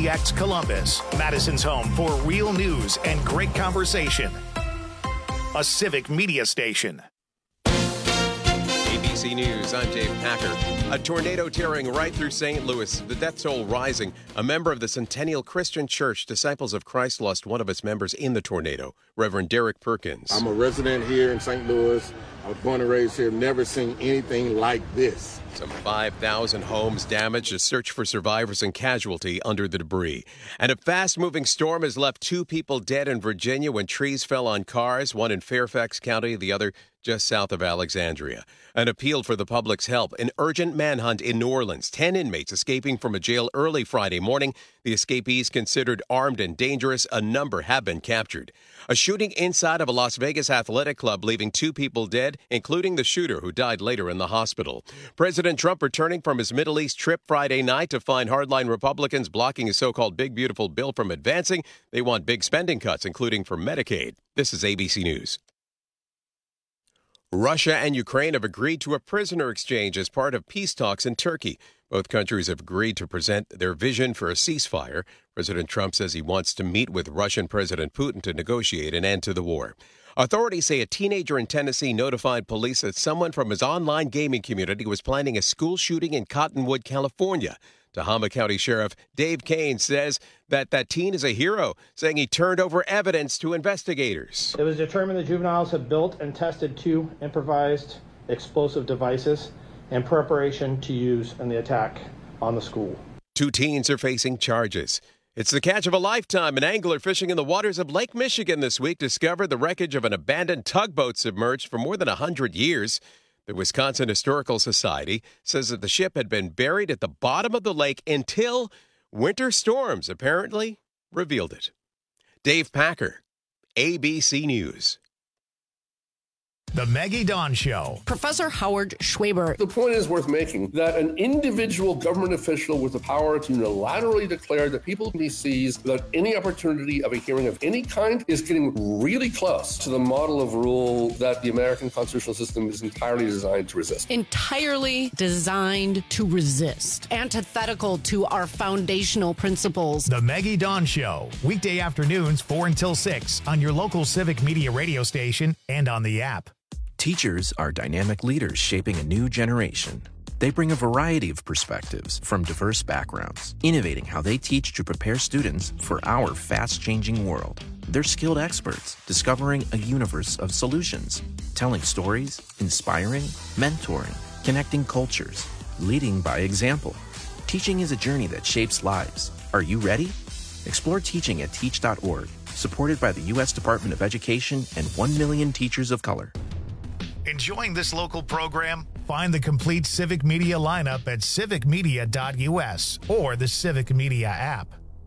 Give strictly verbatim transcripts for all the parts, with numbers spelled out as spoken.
C X Columbus, Madison's home for real news and great conversation. A Civic Media station. A B C News, I'm Dave Packer. A tornado tearing right through Saint Louis, the death toll rising. A member of the Centennial Christian Church, Disciples of Christ, lost one of its members in the tornado, Reverend Derek Perkins. I'm a resident here in Saint Louis. I was born and raised here, never seen anything like this. Some five thousand homes damaged, a search for survivors and casualty under the debris. And a fast-moving storm has left two people dead in Virginia when trees fell on cars, one in Fairfax County, the other just south of Alexandria. An appeal for the public's help. An urgent manhunt in New Orleans. Ten inmates escaping from a jail early Friday morning. The escapees considered armed and dangerous. A number have been captured. A shooting inside of a Las Vegas athletic club, leaving two people dead, including the shooter who died later in the hospital. President Trump returning from his Middle East trip Friday night to find hardline Republicans blocking his so-called big beautiful bill from advancing. They want big spending cuts, including for Medicaid. This is A B C News. Russia and Ukraine have agreed to a prisoner exchange as part of peace talks in Turkey. Both countries have agreed to present their vision for a ceasefire. President Trump says he wants to meet with Russian President Putin to negotiate an end to the war. Authorities say a teenager in Tennessee notified police that someone from his online gaming community was planning a school shooting in Cottonwood, California. Tahoma County Sheriff Dave Kane says that that teen is a hero, saying he turned over evidence to investigators. It was determined the juveniles had built and tested two improvised explosive devices in preparation to use in the attack on the school. Two teens are facing charges. It's the catch of a lifetime. An angler fishing in the waters of Lake Michigan this week discovered the wreckage of an abandoned tugboat submerged for more than one hundred years. The Wisconsin Historical Society says that the ship had been buried at the bottom of the lake until winter storms apparently revealed it. Dave Packer, A B C News. The Maggie Dawn Show. Professor Howard Schwaber. The point is worth making that an individual government official with the power to unilaterally declare that people he sees without any opportunity of a hearing of any kind is getting really close to the model of rule that the American constitutional system is entirely designed to resist. Entirely designed to resist. Antithetical to our foundational principles. The Maggie Dawn Show. Weekday afternoons, four until six on your local Civic Media radio station and on the app. Teachers are dynamic leaders shaping a new generation. They bring a variety of perspectives from diverse backgrounds, innovating how they teach to prepare students for our fast-changing world. They're skilled experts, discovering a universe of solutions, telling stories, inspiring, mentoring, connecting cultures, leading by example. Teaching is a journey that shapes lives. Are you ready? Explore teaching at teach dot org, supported by the U S Department of Education and one million teachers of color. Enjoying this local program? Find the complete Civic Media lineup at civic media dot u s or the Civic Media app.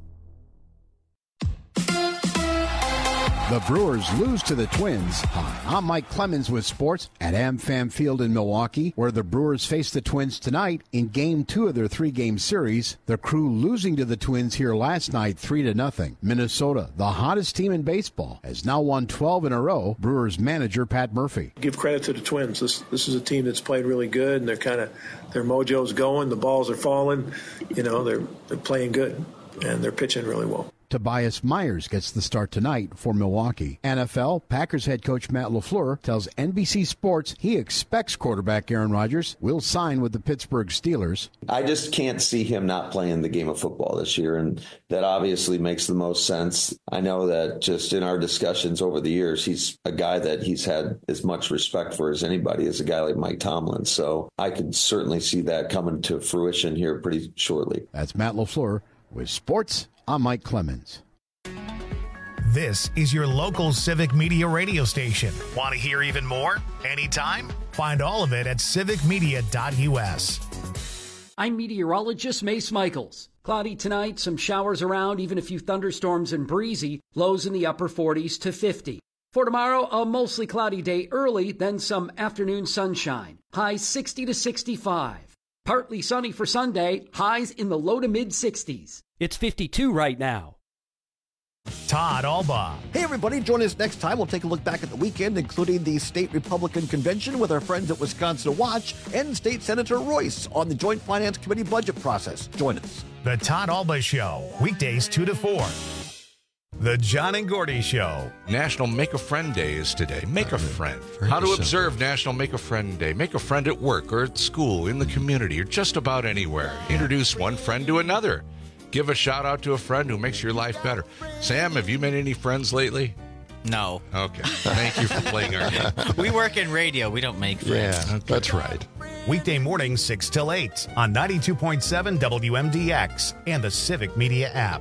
The Brewers lose to the Twins. Hi, I'm Mike Clemens with sports at AmFam Field in Milwaukee, where the Brewers face the Twins tonight in Game Two of their three-game series. The Crew losing to the Twins here last night, three to nothing. Minnesota, the hottest team in baseball, has now won twelve in a row. Brewers manager Pat Murphy. Give credit to the Twins. This this is a team that's played really good, and they're kind of their mojo's going. The balls are falling. You know, they're they're playing good, and they're pitching really well. Tobias Myers gets the start tonight for Milwaukee. N F L, Packers head coach Matt LaFleur tells N B C Sports he expects quarterback Aaron Rodgers will sign with the Pittsburgh Steelers. I just can't see him not playing the game of football this year, and that obviously makes the most sense. I know that just in our discussions over the years, he's a guy that he's had as much respect for as anybody, as a guy like Mike Tomlin. So I could certainly see that coming to fruition here pretty shortly. That's Matt LaFleur with Sports. I'm Mike Clemens. This is your local Civic Media radio station. Want to hear even more? Anytime? Find all of it at civic media dot u s. I'm meteorologist Mace Michaels. Cloudy tonight, some showers around, even a few thunderstorms and breezy, lows in the upper forties to fifty. For tomorrow, a mostly cloudy day early, then some afternoon sunshine. Highs sixty to sixty-five. Partly sunny for Sunday, highs in the low to mid sixties. It's fifty-two right now. Todd Alba. Hey, everybody. Join us next time. We'll take a look back at the weekend, including the state Republican convention with our friends at Wisconsin Watch and State Senator Royce on the Joint Finance Committee budget process. Join us. The Todd Alba Show, weekdays two to four. The John and Gordy Show. National Make a Friend Day is today. Make a friend. How to observe National Make a Friend Day. Make a friend at work or at school, in the community, or just about anywhere. Introduce one friend to another. Give a shout out to a friend who makes your life better. Sam, have you made any friends lately? No. Okay. Thank you for playing our game. We work in radio. We don't make friends. Yeah, okay. That's right. Weekday mornings six till eight on ninety-two point seven W M D X and the Civic Media app.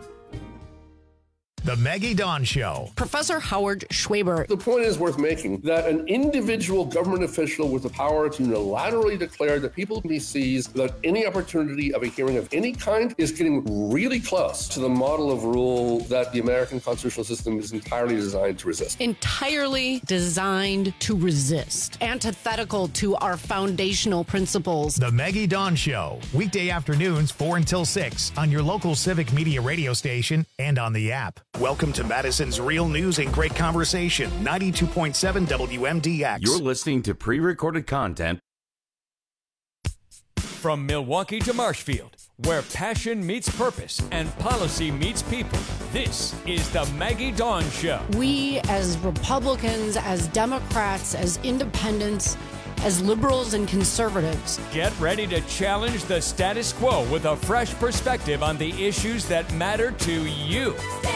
The Maggie Dawn Show. Professor Howard Schwaber. The point is worth making that an individual government official with the power to unilaterally declare that people can be seized without any opportunity of a hearing of any kind is getting really close to the model of rule that the American constitutional system is entirely designed to resist. Entirely designed to resist. Antithetical to our foundational principles. The Maggie Dawn Show. Weekday afternoons four until six on your local Civic Media radio station and on the app. Welcome to Madison's Real News and Great Conversation, ninety-two point seven W M D X. You're listening to pre-recorded content from Milwaukee to Marshfield, where passion meets purpose and policy meets people. This is the Maggie Dawn Show. We, as Republicans, as Democrats, as independents, as liberals and conservatives, get ready to challenge the status quo with a fresh perspective on the issues that matter to you.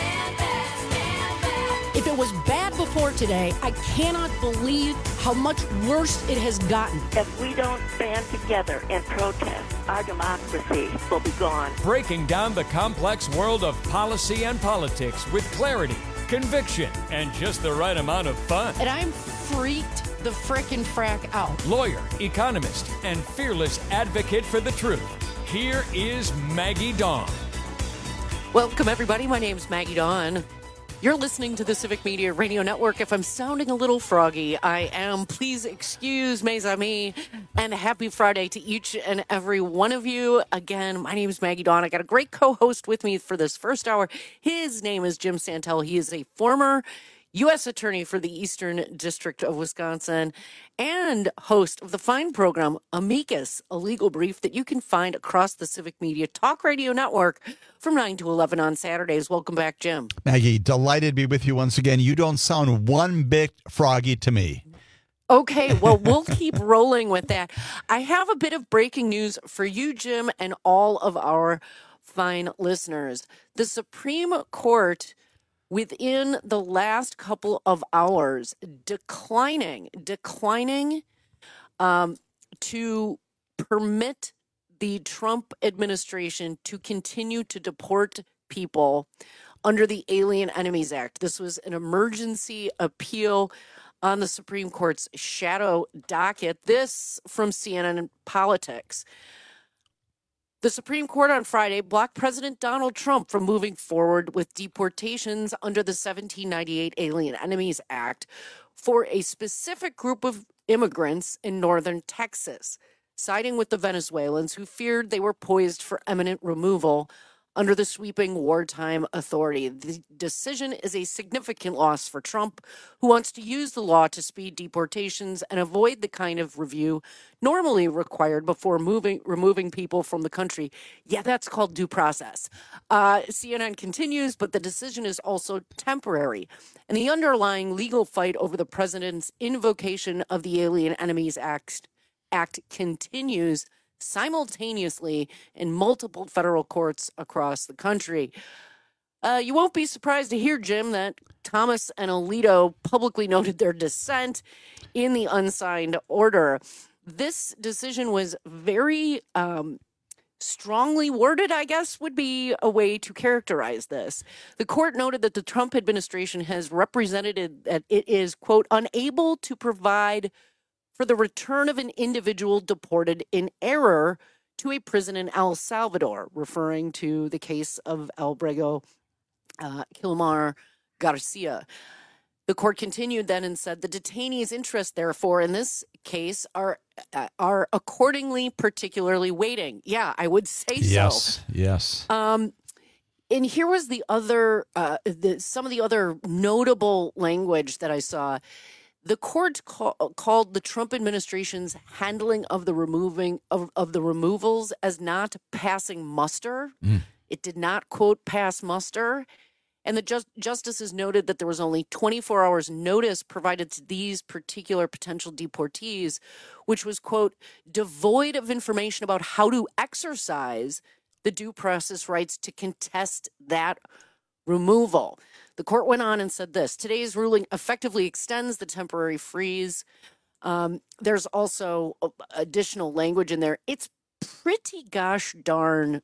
If it was bad before today, I cannot believe how much worse it has gotten. If we don't band together and protest, our democracy will be gone. Breaking down the complex world of policy and politics with clarity, conviction, and just the right amount of fun. And I'm freaked the frickin' frack out. Lawyer, economist, and fearless advocate for the truth. Here is Maggie Dawn. Welcome, everybody. My name's Maggie Dawn. You're listening to the Civic Media Radio Network. If I'm sounding a little froggy, I am. Please excuse mes amis, and happy Friday to each and every one of you. Again, my name is Maggie Dawn. I got a great co-host with me for this first hour. His name is Jim Santel. He is a former U S Attorney for the Eastern District of Wisconsin and host of the fine program Amicus, a legal brief that you can find across the Civic Media Talk Radio Network from nine to eleven on Saturdays. Welcome back, Jim. Maggie, delighted to be with you once again. You don't sound one bit froggy to me. Okay, well, we'll keep rolling with that. I have a bit of breaking news for you, Jim, and all of our fine listeners. The Supreme Court, within the last couple of hours, declining, declining um, to permit the Trump administration to continue to deport people under the Alien Enemies Act. This was an emergency appeal on the Supreme Court's shadow docket. This from C N N Politics. The Supreme Court on Friday blocked President Donald Trump from moving forward with deportations under the seventeen ninety-eight Alien Enemies Act for a specific group of immigrants in northern Texas, siding with the Venezuelans who feared they were poised for imminent removal under the sweeping wartime authority. The decision is a significant loss for Trump, who wants to use the law to speed deportations and avoid the kind of review normally required before moving, removing people from the country. Yeah, that's called due process. Uh, C N N continues, but the decision is also temporary. And the underlying legal fight over the president's invocation of the Alien Enemies Act, Act continues simultaneously in multiple federal courts across the country. Uh, you won't be surprised to hear, Jim, that Thomas and Alito publicly noted their dissent in the unsigned order. This decision was very um, strongly worded, I guess, would be a way to characterize this. The court noted that the Trump administration has represented that it is, quote, unable to provide for the return of an individual deported in error to a prison in El Salvador, referring to the case of Albrego uh, Kilmar Garcia. The court continued then and said the detainees' interests, therefore, in this case are uh, are accordingly particularly weighting. Yeah, I would say so. Yes, yes. Um, And here was the other, uh, the, some of the other notable language that I saw. The court call, called the Trump administration's handling of the removing of, of the removals as not passing muster. Mm. It did not, quote, pass muster. And the just, justices noted that there was only twenty-four hours notice provided to these particular potential deportees, which was, quote, devoid of information about how to exercise the due process rights to contest that removal. The court went on and said this: today's ruling effectively extends the temporary freeze. Um, there's also additional language in there. It's pretty gosh darn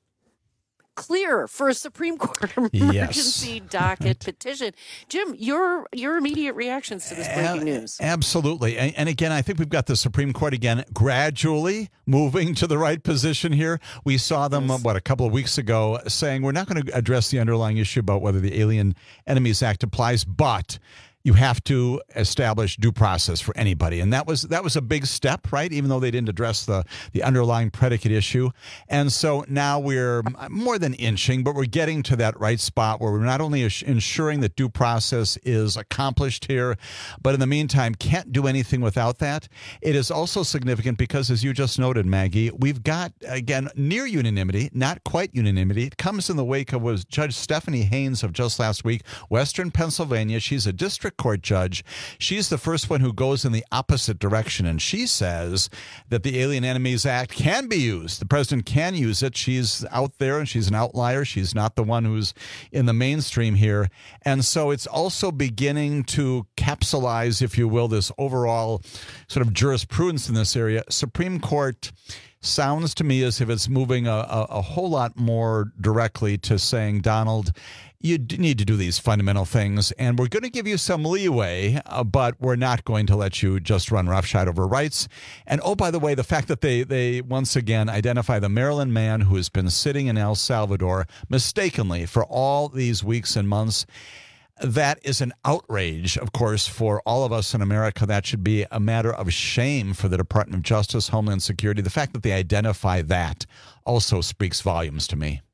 clear for a Supreme Court emergency yes. docket right. petition. Jim, your your immediate reactions to this breaking news. Absolutely. And, and again, I think we've got the Supreme Court again gradually moving to the right position here. We saw them, yes. what, a couple of weeks ago saying we're not going to address the underlying issue about whether the Alien Enemies Act applies, but you have to establish due process for anybody. And that was that was a big step, right? Even though they didn't address the, the underlying predicate issue. And so now we're more than inching, but we're getting to that right spot where we're not only ensuring that due process is accomplished here, but in the meantime can't do anything without that. It is also significant because, as you just noted, Maggie, we've got, again, near unanimity, not quite unanimity. It comes in the wake of was Judge Stephanie Haynes of just last week, Western Pennsylvania. She's a district court judge. She's the first one who goes in the opposite direction, and she says that the Alien Enemies Act can be used. The president can use it. She's out there, and she's an outlier. She's not the one who's in the mainstream here. And so it's also beginning to capsulize, if you will, this overall sort of jurisprudence in this area. Supreme Court sounds to me as if it's moving a, a, a whole lot more directly to saying, Donald, you need to do these fundamental things, and we're going to give you some leeway, uh, but we're not going to let you just run roughshod over rights. And, oh, by the way, the fact that they, they once again identify the Maryland man who has been sitting in El Salvador mistakenly for all these weeks and months, that is an outrage, of course, for all of us in America. That should be a matter of shame for the Department of Justice, Homeland Security. The fact that they identify that also speaks volumes to me.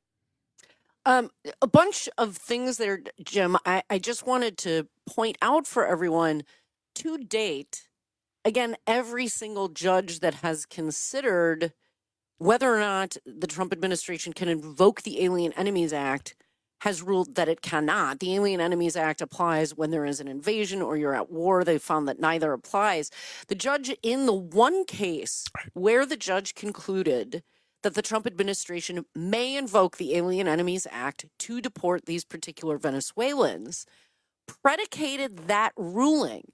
Um, a bunch of things there, Jim. I, I just wanted to point out for everyone, to date, again, every single judge that has considered whether or not the Trump administration can invoke the Alien Enemies Act has ruled that it cannot. The Alien Enemies Act applies when there is an invasion or you're at war. They found that neither applies. The judge, in the one case where the judge concluded that the Trump administration may invoke the Alien Enemies Act to deport these particular Venezuelans, predicated that ruling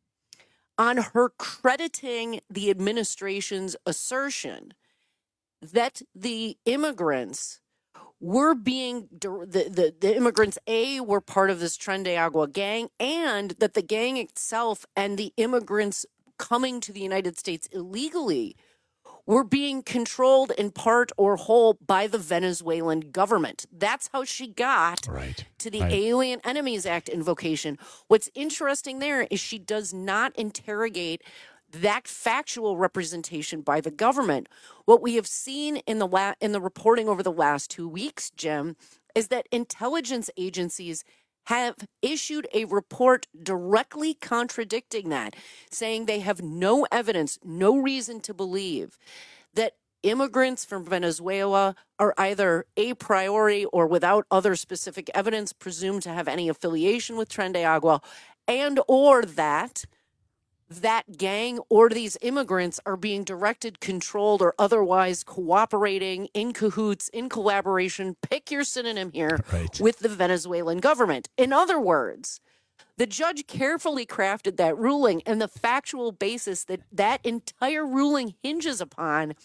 on her crediting the administration's assertion that the immigrants were being, the, the, the immigrants, A, were part of this Tren de Agua gang, and that the gang itself and the immigrants coming to the United States illegally were being controlled in part or whole by the Venezuelan government. That's how she got right. to the right. Alien Enemies Act invocation. What's interesting there is she does not interrogate that factual representation by the government. What we have seen in the la- in the reporting over the last two weeks, Jim, is that intelligence agencies have issued a report directly contradicting that, saying they have no evidence, no reason to believe that immigrants from Venezuela are either a priori or without other specific evidence presumed to have any affiliation with Tren de Agua, and or that that gang or these immigrants are being directed, controlled, or otherwise cooperating in cahoots, in collaboration, pick your synonym here, right. with the Venezuelan government. In other words, the judge carefully crafted that ruling, and the factual basis that that entire ruling hinges upon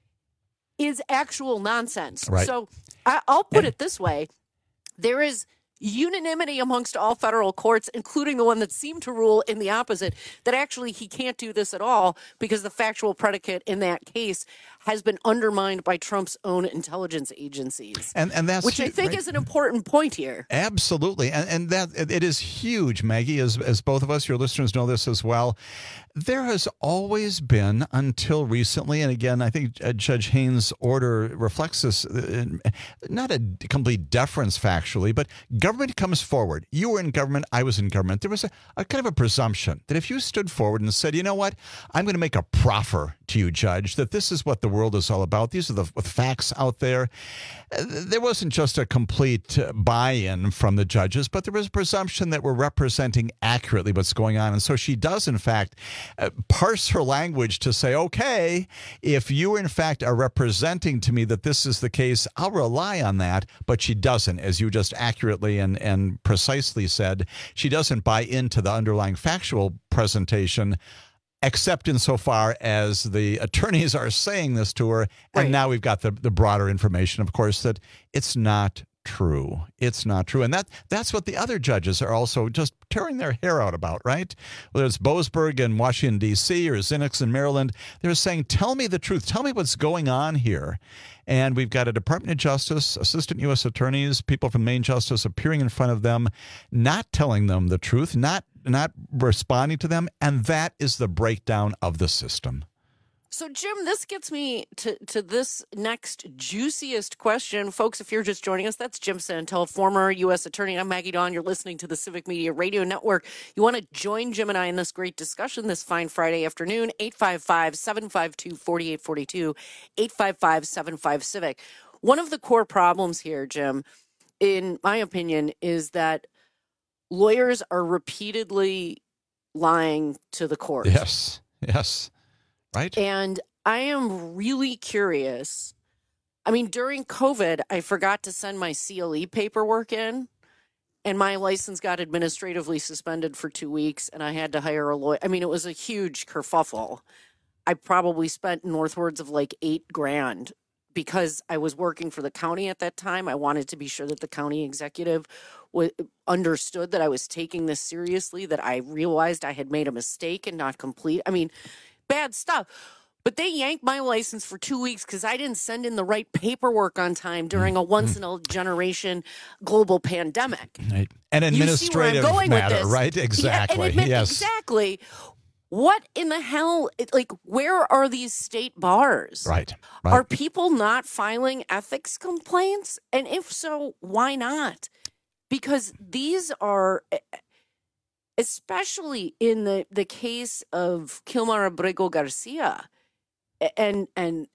is actual nonsense. Right. So I, I'll put it this way. There is unanimity amongst all federal courts, including the one that seemed to rule in the opposite, that actually he can't do this at all because the factual predicate in that case has been undermined by Trump's own intelligence agencies. And and that's which I think right. is an important point here. Absolutely. And and that it is huge, Maggie, as as both of us, your listeners know this as well. There has always been, until recently, and again, I think uh, Judge Haynes' order reflects this, uh, not a complete deference factually, but government comes forward. You were in government, I was in government. There was a, a kind of a presumption that if you stood forward and said, you know what, I'm going to make a proffer to you, Judge, that this is what the world is all about. These are the facts out there. Uh, there wasn't just a complete buy-in from the judges, but there was a presumption that we're representing accurately what's going on. And so she does, in fact, Uh, parse her language to say, okay, if you in fact are representing to me that this is the case, I'll rely on that. But she doesn't, as you just accurately and, and precisely said, she doesn't buy into the underlying factual presentation, except insofar as the attorneys are saying this to her. And Right. now we've got the, the broader information, of course, that it's not true. It's not true. And that that's what the other judges are also just tearing their hair out about, right? Whether it's Boasberg in Washington, D C or Zinnick's in Maryland, they're saying, tell me the truth. Tell me what's going on here. And we've got a Department of Justice, assistant U S attorneys, people from Maine Justice appearing in front of them, not telling them the truth, not not responding to them. And that is the breakdown of the system. So, Jim, this gets me to, to this next juiciest question. Folks, if you're just joining us, that's Jim Santel, former U S attorney. I'm Maggie Dawn. You're listening to the Civic Media Radio Network. You want to join Jim and I in this great discussion this fine Friday afternoon, eight five five, seven five two, four eight four two, eight five five, seven five, CIVIC. One of the core problems here, Jim, in my opinion, is that lawyers are repeatedly lying to the court. Yes, yes. Right. And I am really curious. I mean, during COVID, I forgot to send my C L E paperwork in, and my license got administratively suspended for two weeks, and I had to hire a lawyer. I mean, it was a huge kerfuffle. I probably spent northwards of like eight grand because I was working for the county at that time. I wanted to be sure that the county executive w- understood that I was taking this seriously, that I realized I had made a mistake and not complete. I mean, bad stuff. But they yanked my license for two weeks because I didn't send in the right paperwork on time during a once-in-a-generation global pandemic. Right. An administrative matter, right? Exactly. Yeah, admi- yes. Exactly. What in the hell? Like, where are these state bars? Right. right. Are people not filing ethics complaints? And if so, why not? Because these are... especially in the, the case of Kilmar Abrego Garcia and and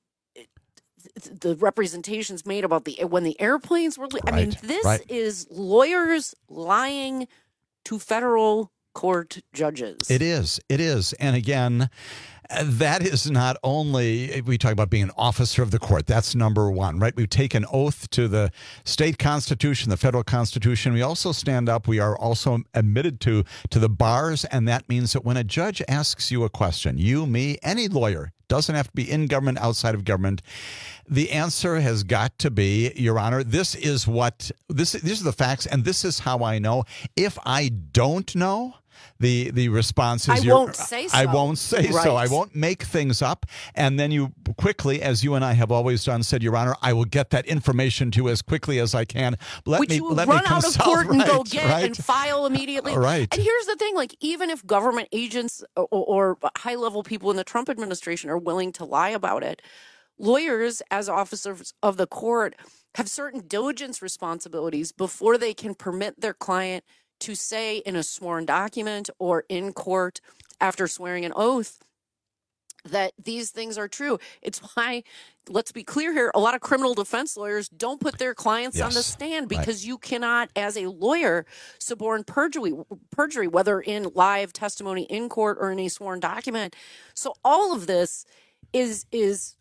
the representations made about the when the airplanes were I mean Right, this right. is lawyers lying to federal court judges. It is. It is. And again, that is not only, we talk about being an officer of the court. That's number one, right? We take an oath to the state constitution, the federal constitution. We also stand up. We are also admitted to, to the bars. And that means that when a judge asks you a question, you, me, any lawyer, doesn't have to be in government, outside of government, the answer has got to be, Your Honor, this is what, this, these are the facts, and this is how I know. If I don't know, The the response is, I you're, won't say so. I won't say Right. so. I won't make things up. And then you quickly, as you and I have always done, said, Your Honor, I will get that information to you as quickly as I can. Let Which me you will let run me out of consult, court and go right, get right. and file immediately. Right. And here's the thing, like, even if government agents or, or high-level people in the Trump administration are willing to lie about it, lawyers, as officers of the court, have certain diligence responsibilities before they can permit their client to say in a sworn document or in court after swearing an oath that these things are true. It's why, let's be clear here, a lot of criminal defense lawyers don't put their clients Yes, on the stand right. because you cannot, as a lawyer, suborn perjury, perjury, whether in live testimony in court or in a sworn document. So all of this is is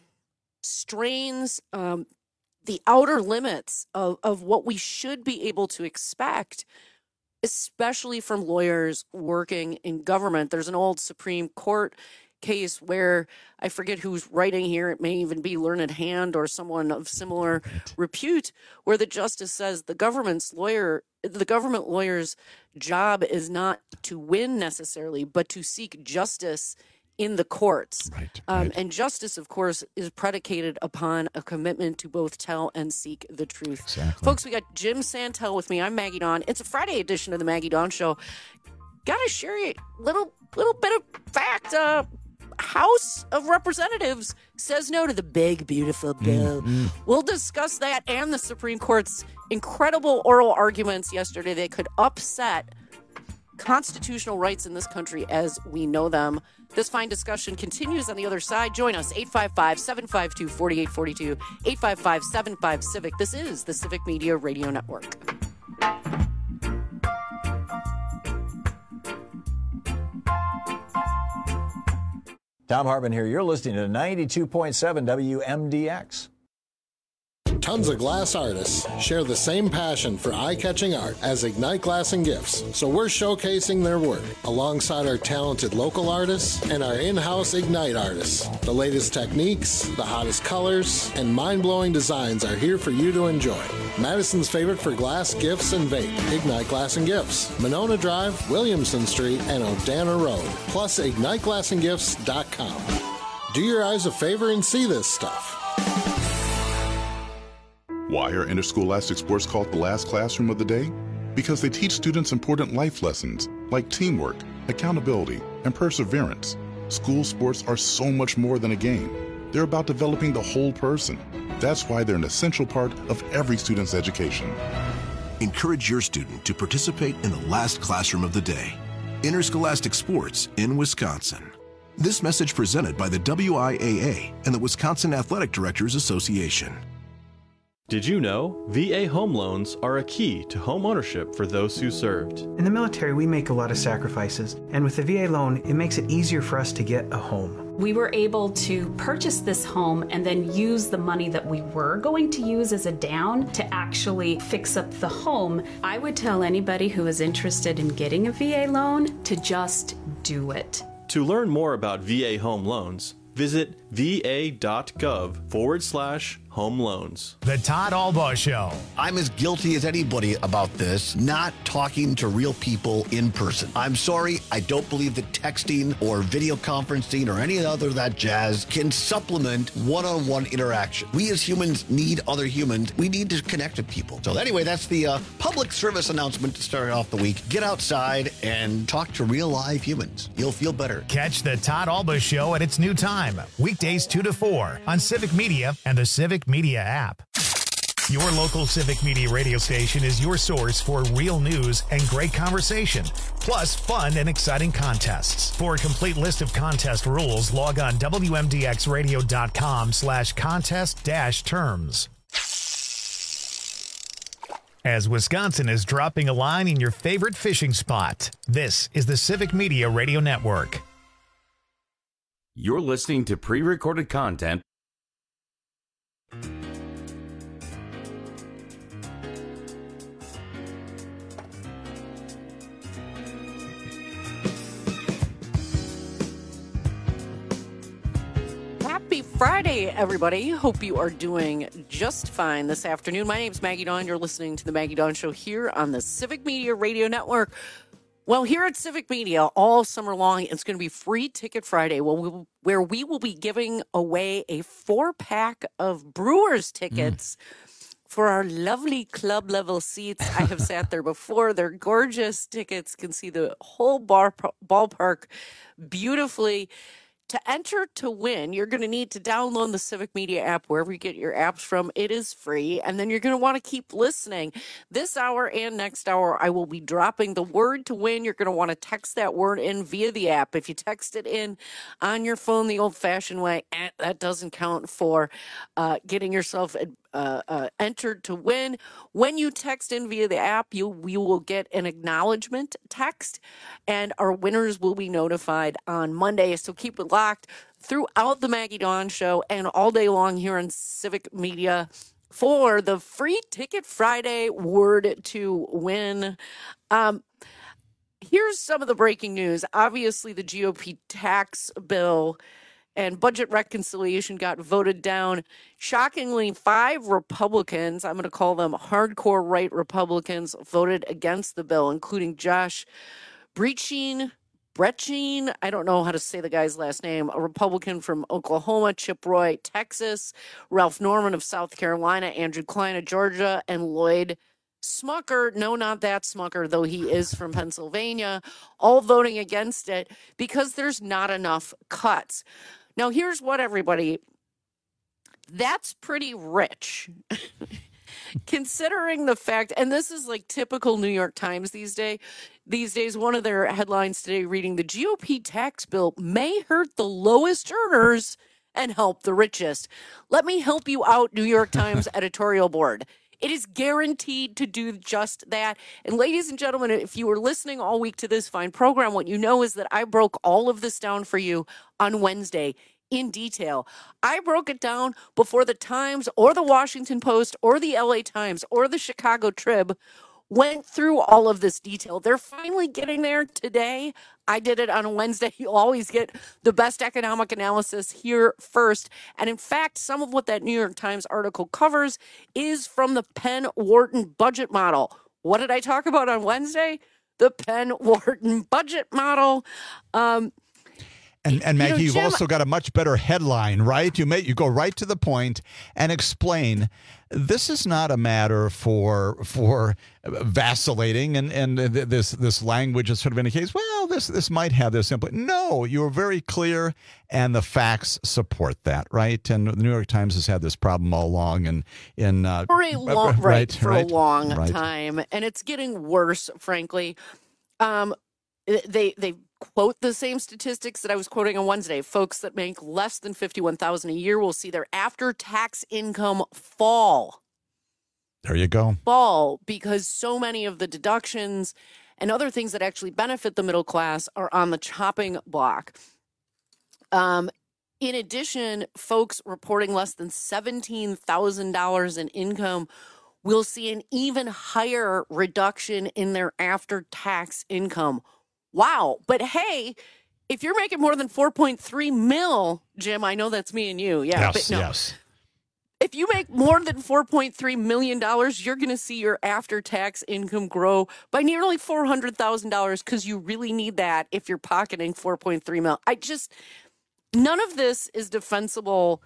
strains um, the outer limits of, of what we should be able to expect, especially from lawyers working in government. There's an old Supreme Court case where I forget who's writing here. It may even be Learned Hand or someone of similar repute, where the justice says the government's lawyer, the government lawyer's job is not to win necessarily, but to seek justice in the courts. Right, um, right. And justice, of course, is predicated upon a commitment to both tell and seek the truth. Exactly. Folks, we got Jim Santel with me. I'm Maggie Dawn. It's a Friday edition of the Maggie Dawn Show. got to share a little little bit of fact. Uh, House of Representatives says no to the big, beautiful bill. Mm-hmm. We'll discuss that and the Supreme Court's incredible oral arguments yesterday that could upset constitutional rights in this country as we know them. This fine discussion continues on the other side. Join us, eight five five, seven five two, four eight four two, eight five five, seven five, CIVIC. This is the Civic Media Radio Network. Tom Hartman here. You're listening to ninety-two point seven W M D X. Tons of glass artists share the same passion for eye-catching art as Ignite Glass and Gifts, so we're showcasing their work alongside our talented local artists and our in-house Ignite artists. The latest techniques, the hottest colors, and mind-blowing designs are here for you to enjoy. Madison's favorite for glass, gifts, and vape, Ignite Glass and Gifts, Monona Drive, Williamson Street, and O'Dana Road, plus ignite glass and gifts dot com. Do your eyes a favor and see this stuff. Why are interscholastic sports called the last classroom of the day? Because they teach students important life lessons like teamwork, accountability, and perseverance. School sports are so much more than a game. They're about developing the whole person. That's why they're an essential part of every student's education. Encourage your student to participate in the last classroom of the day. Interscholastic sports in Wisconsin. This message presented by the W I A A and the Wisconsin Athletic Directors Association. Did you know V A home loans are a key to home ownership for those who served? In the military, we make a lot of sacrifices, and with the V A loan, it makes it easier for us to get a home. We were able to purchase this home and then use the money that we were going to use as a down to actually fix up the home. I would tell anybody who is interested in getting a V A loan to just do it. To learn more about V A home loans, visit va.gov forward slash home loans. The Todd Albaugh Show. I'm as guilty as anybody about this, not talking to real people in person. I'm sorry, I don't believe that texting or video conferencing or any other of that jazz can supplement one-on-one interaction. We as humans need other humans. We need to connect with people. So anyway, that's the uh, public service announcement to start off the week. Get outside and talk to real live humans. You'll feel better. Catch the Todd Albaugh Show at its new time, weekdays two to four on Civic Media and the Civic Media app. Your local Civic Media radio station is your source for real news and great conversation, plus fun and exciting contests. For a complete list of contest rules, log on W M D X radio dot com slash contest dash terms. As Wisconsin is dropping a line in your favorite fishing spot, this is the Civic Media Radio Network. You're listening to pre-recorded content. Happy Friday, everybody. Hope you are doing just fine this afternoon. My name is Maggie Dawn. You're listening to the Maggie Dawn Show here on the Civic Media Radio Network. Well, here at Civic Media, all summer long, it's going to be Free Ticket Friday, where we will be giving away a four-pack of Brewers tickets mm. for our lovely club-level seats. I have sat there before. They're gorgeous tickets. Can see the whole bar, ballpark beautifully. To enter to win, you're going to need to download the Civic Media app wherever you get your apps from. It is free, and then you're going to want to keep listening. This hour and next hour, I will be dropping the word to win. You're going to want to text that word in via the app. If you text it in on your phone the old-fashioned way, eh, that doesn't count for uh, getting yourself Uh, uh, entered to win. When you text in via the app, you you will get an acknowledgement text, and our winners will be notified on Monday. So keep it locked throughout the Maggie Dawn Show and all day long here on Civic Media for the Free Ticket Friday word to win. Um, here's some of the breaking news. Obviously, the G O P tax bill and budget reconciliation got voted down. Shockingly, five Republicans, I'm going to call them hardcore right Republicans, voted against the bill, including Josh Breitschein, Breitschein, I don't know how to say the guy's last name, a Republican from Oklahoma, Chip Roy, Texas, Ralph Norman of South Carolina, Andrew Klein of Georgia, and Lloyd Smucker, no, not that Smucker, though he is from Pennsylvania, all voting against it because there's not enough cuts. Now, here's what, everybody, that's pretty rich. Considering the fact, and this is like typical New York Times these days, these days, one of their headlines today reading, the G O P tax bill may hurt the lowest earners and help the richest. Let me help you out, New York Times editorial board. It is guaranteed to do just that. And ladies and gentlemen, if you were listening all week to this fine program, what you know is that I broke all of this down for you on Wednesday in detail. I broke it down before the Times or the Washington Post or the L A Times or the Chicago Trib went through all of this detail. They're finally getting there today. I did it on a Wednesday. You'll always get the best economic analysis here first. And in fact, some of what that New York Times article covers is from the Penn-Wharton budget model. What did I talk about on Wednesday? The Penn-Wharton budget model. Um, And, and Maggie, you know, you've Jim, also got a much better headline, right? You may you go right to the point and explain. This is not a matter for for vacillating and and this this language that sort of indicates, well, this this might have this input. No, you're very clear, and the facts support that, right? And the New York Times has had this problem all along, and in uh, for a long right, right for right, a long right. time, and it's getting worse, frankly. Um, they they. quote the same statistics that I was quoting on Wednesday. Folks that make less than fifty-one thousand dollars a year will see their after-tax income fall. There you go. Fall because so many of the deductions and other things that actually benefit the middle class are on the chopping block. Um, in addition, folks reporting less than seventeen thousand dollars in income will see an even higher reduction in their after-tax income. Wow. But hey, if you're making more than four point three mil, Jim, I know that's me and you. Yeah. Yes, but no. yes. If you make more than four point three million dollars, you're going to see your after-tax income grow by nearly four hundred thousand dollars because you really need that if you're pocketing four point three mil. I just, none of this is defensible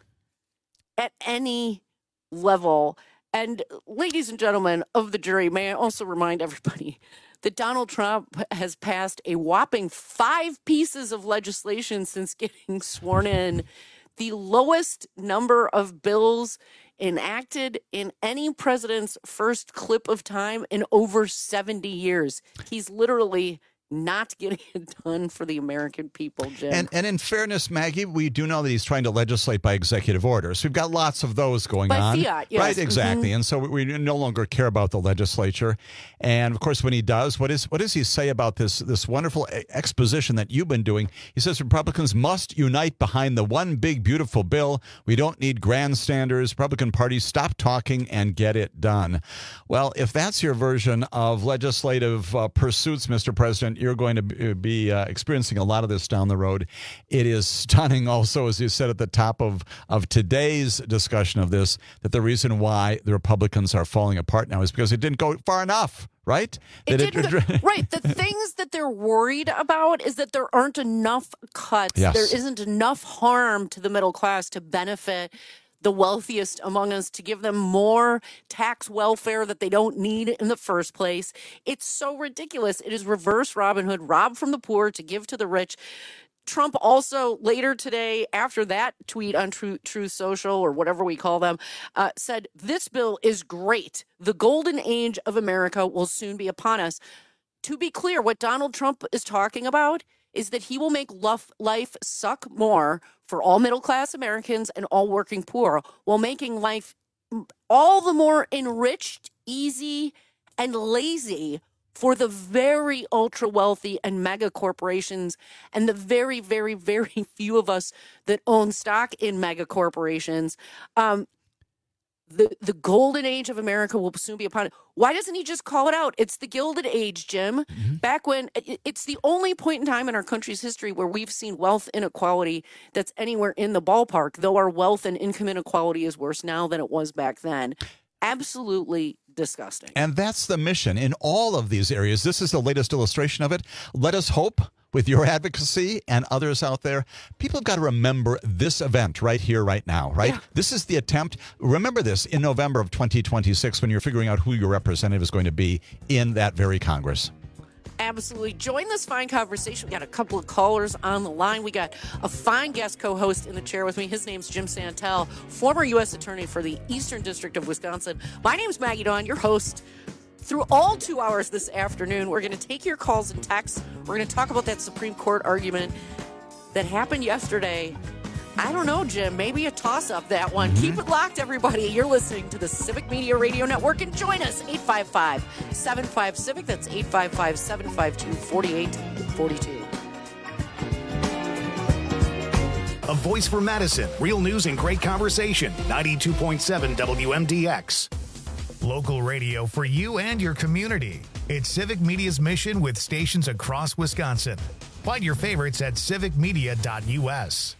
at any level. And ladies and gentlemen of the jury, may I also remind everybody that Donald Trump has passed a whopping five pieces of legislation since getting sworn in, the lowest number of bills enacted in any president's first clip of time in over seventy years. He's literally not getting it done for the American people, Jim. And, and in fairness, Maggie, we do know that he's trying to legislate by executive order. So we've got lots of those going by on. Fiat, yes. Right, exactly. Mm-hmm. And so we no longer care about the legislature. And of course, when he does, what is what does he say about this, this wonderful exposition that you've been doing? He says Republicans must unite behind the one big, beautiful bill. We don't need grandstanders. Republican Party, stop talking and get it done. Well, if that's your version of legislative uh, pursuits, Mister President, you're going to be uh, experiencing a lot of this down the road. It is stunning also, as you said at the top of, of today's discussion of this, that the reason why the Republicans are falling apart now is because it didn't go far enough, right? It that didn't, it, right. The things that they're worried about is that there aren't enough cuts. Yes. There isn't enough harm to the middle class to benefit the wealthiest among us, to give them more tax welfare that they don't need in the first place. It's so ridiculous. It is reverse Robin Hood, rob from the poor to give to the rich. Trump also later today, after that tweet on True, True Social or whatever we call them, uh, said, this bill is great. The golden age of America will soon be upon us. To be clear, what Donald Trump is talking about is that he will make life suck more for all middle-class Americans and all working poor, while making life all the more enriched, easy, and lazy for the very ultra-wealthy and mega corporations and the very, very, very few of us that own stock in mega corporations. Um, The the golden age of America will soon be upon it. Why doesn't he just call it out? It's the Gilded Age, Jim. Mm-hmm. Back when it's the only point in time in our country's history where we've seen wealth inequality that's anywhere in the ballpark, though our wealth and income inequality is worse now than it was back then. Absolutely disgusting. And that's the mission in all of these areas. This is the latest illustration of it. Let us hope with your advocacy and others out there, people have got to remember this event right here, right now, right? Yeah. This is the attempt. Remember this in November of twenty twenty-six when you're figuring out who your representative is going to be in that very Congress. Absolutely. Join this fine conversation. We got a couple of callers on the line. We got a fine guest co-host in the chair with me. His name's Jim Santel, former U S attorney for the Eastern District of Wisconsin. My name's Maggie Dawn, your host. Through all two hours this afternoon, we're going to take your calls and texts. We're going to talk about that Supreme Court argument that happened yesterday. I don't know, Jim. Maybe a toss-up, that one. Mm-hmm. Keep it locked, everybody. You're listening to the Civic Media Radio Network, and join us, eight five five, seven five, CIVIC. That's eight five five, seven five two, four eight four two. A voice for Madison. Real news and great conversation. ninety-two point seven W M D X. Local radio for you and your community. It's Civic Media's mission with stations across Wisconsin. Find your favorites at civic media dot U S.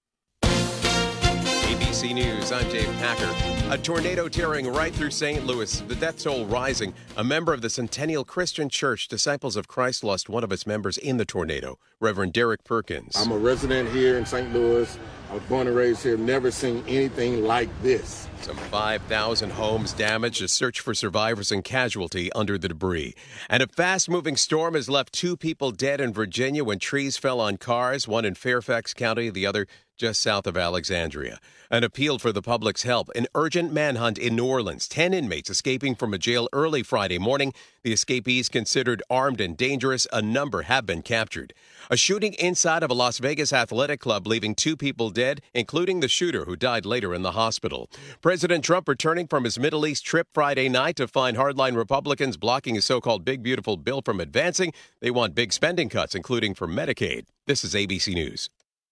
A B C News, I'm Dave Packer. A tornado tearing right through Saint Louis, the death toll rising. A member of the Centennial Christian Church, Disciples of Christ, lost one of its members in the tornado, Reverend Derek Perkins. I'm a resident here in Saint Louis. I was born and raised here, never seen anything like this. Some five thousand homes damaged, a search for survivors and casualty under the debris. And a fast-moving storm has left two people dead in Virginia when trees fell on cars, one in Fairfax County, the other just south of Alexandria. An appeal for the public's help. An urgent manhunt in New Orleans. Ten inmates escaping from a jail early Friday morning. The escapees considered armed and dangerous. A number have been captured. A shooting inside of a Las Vegas athletic club, leaving two people dead, including the shooter who died later in the hospital. President Trump returning from his Middle East trip Friday night to find hardline Republicans blocking his so-called big beautiful bill from advancing. They want big spending cuts, including for Medicaid. This is A B C News.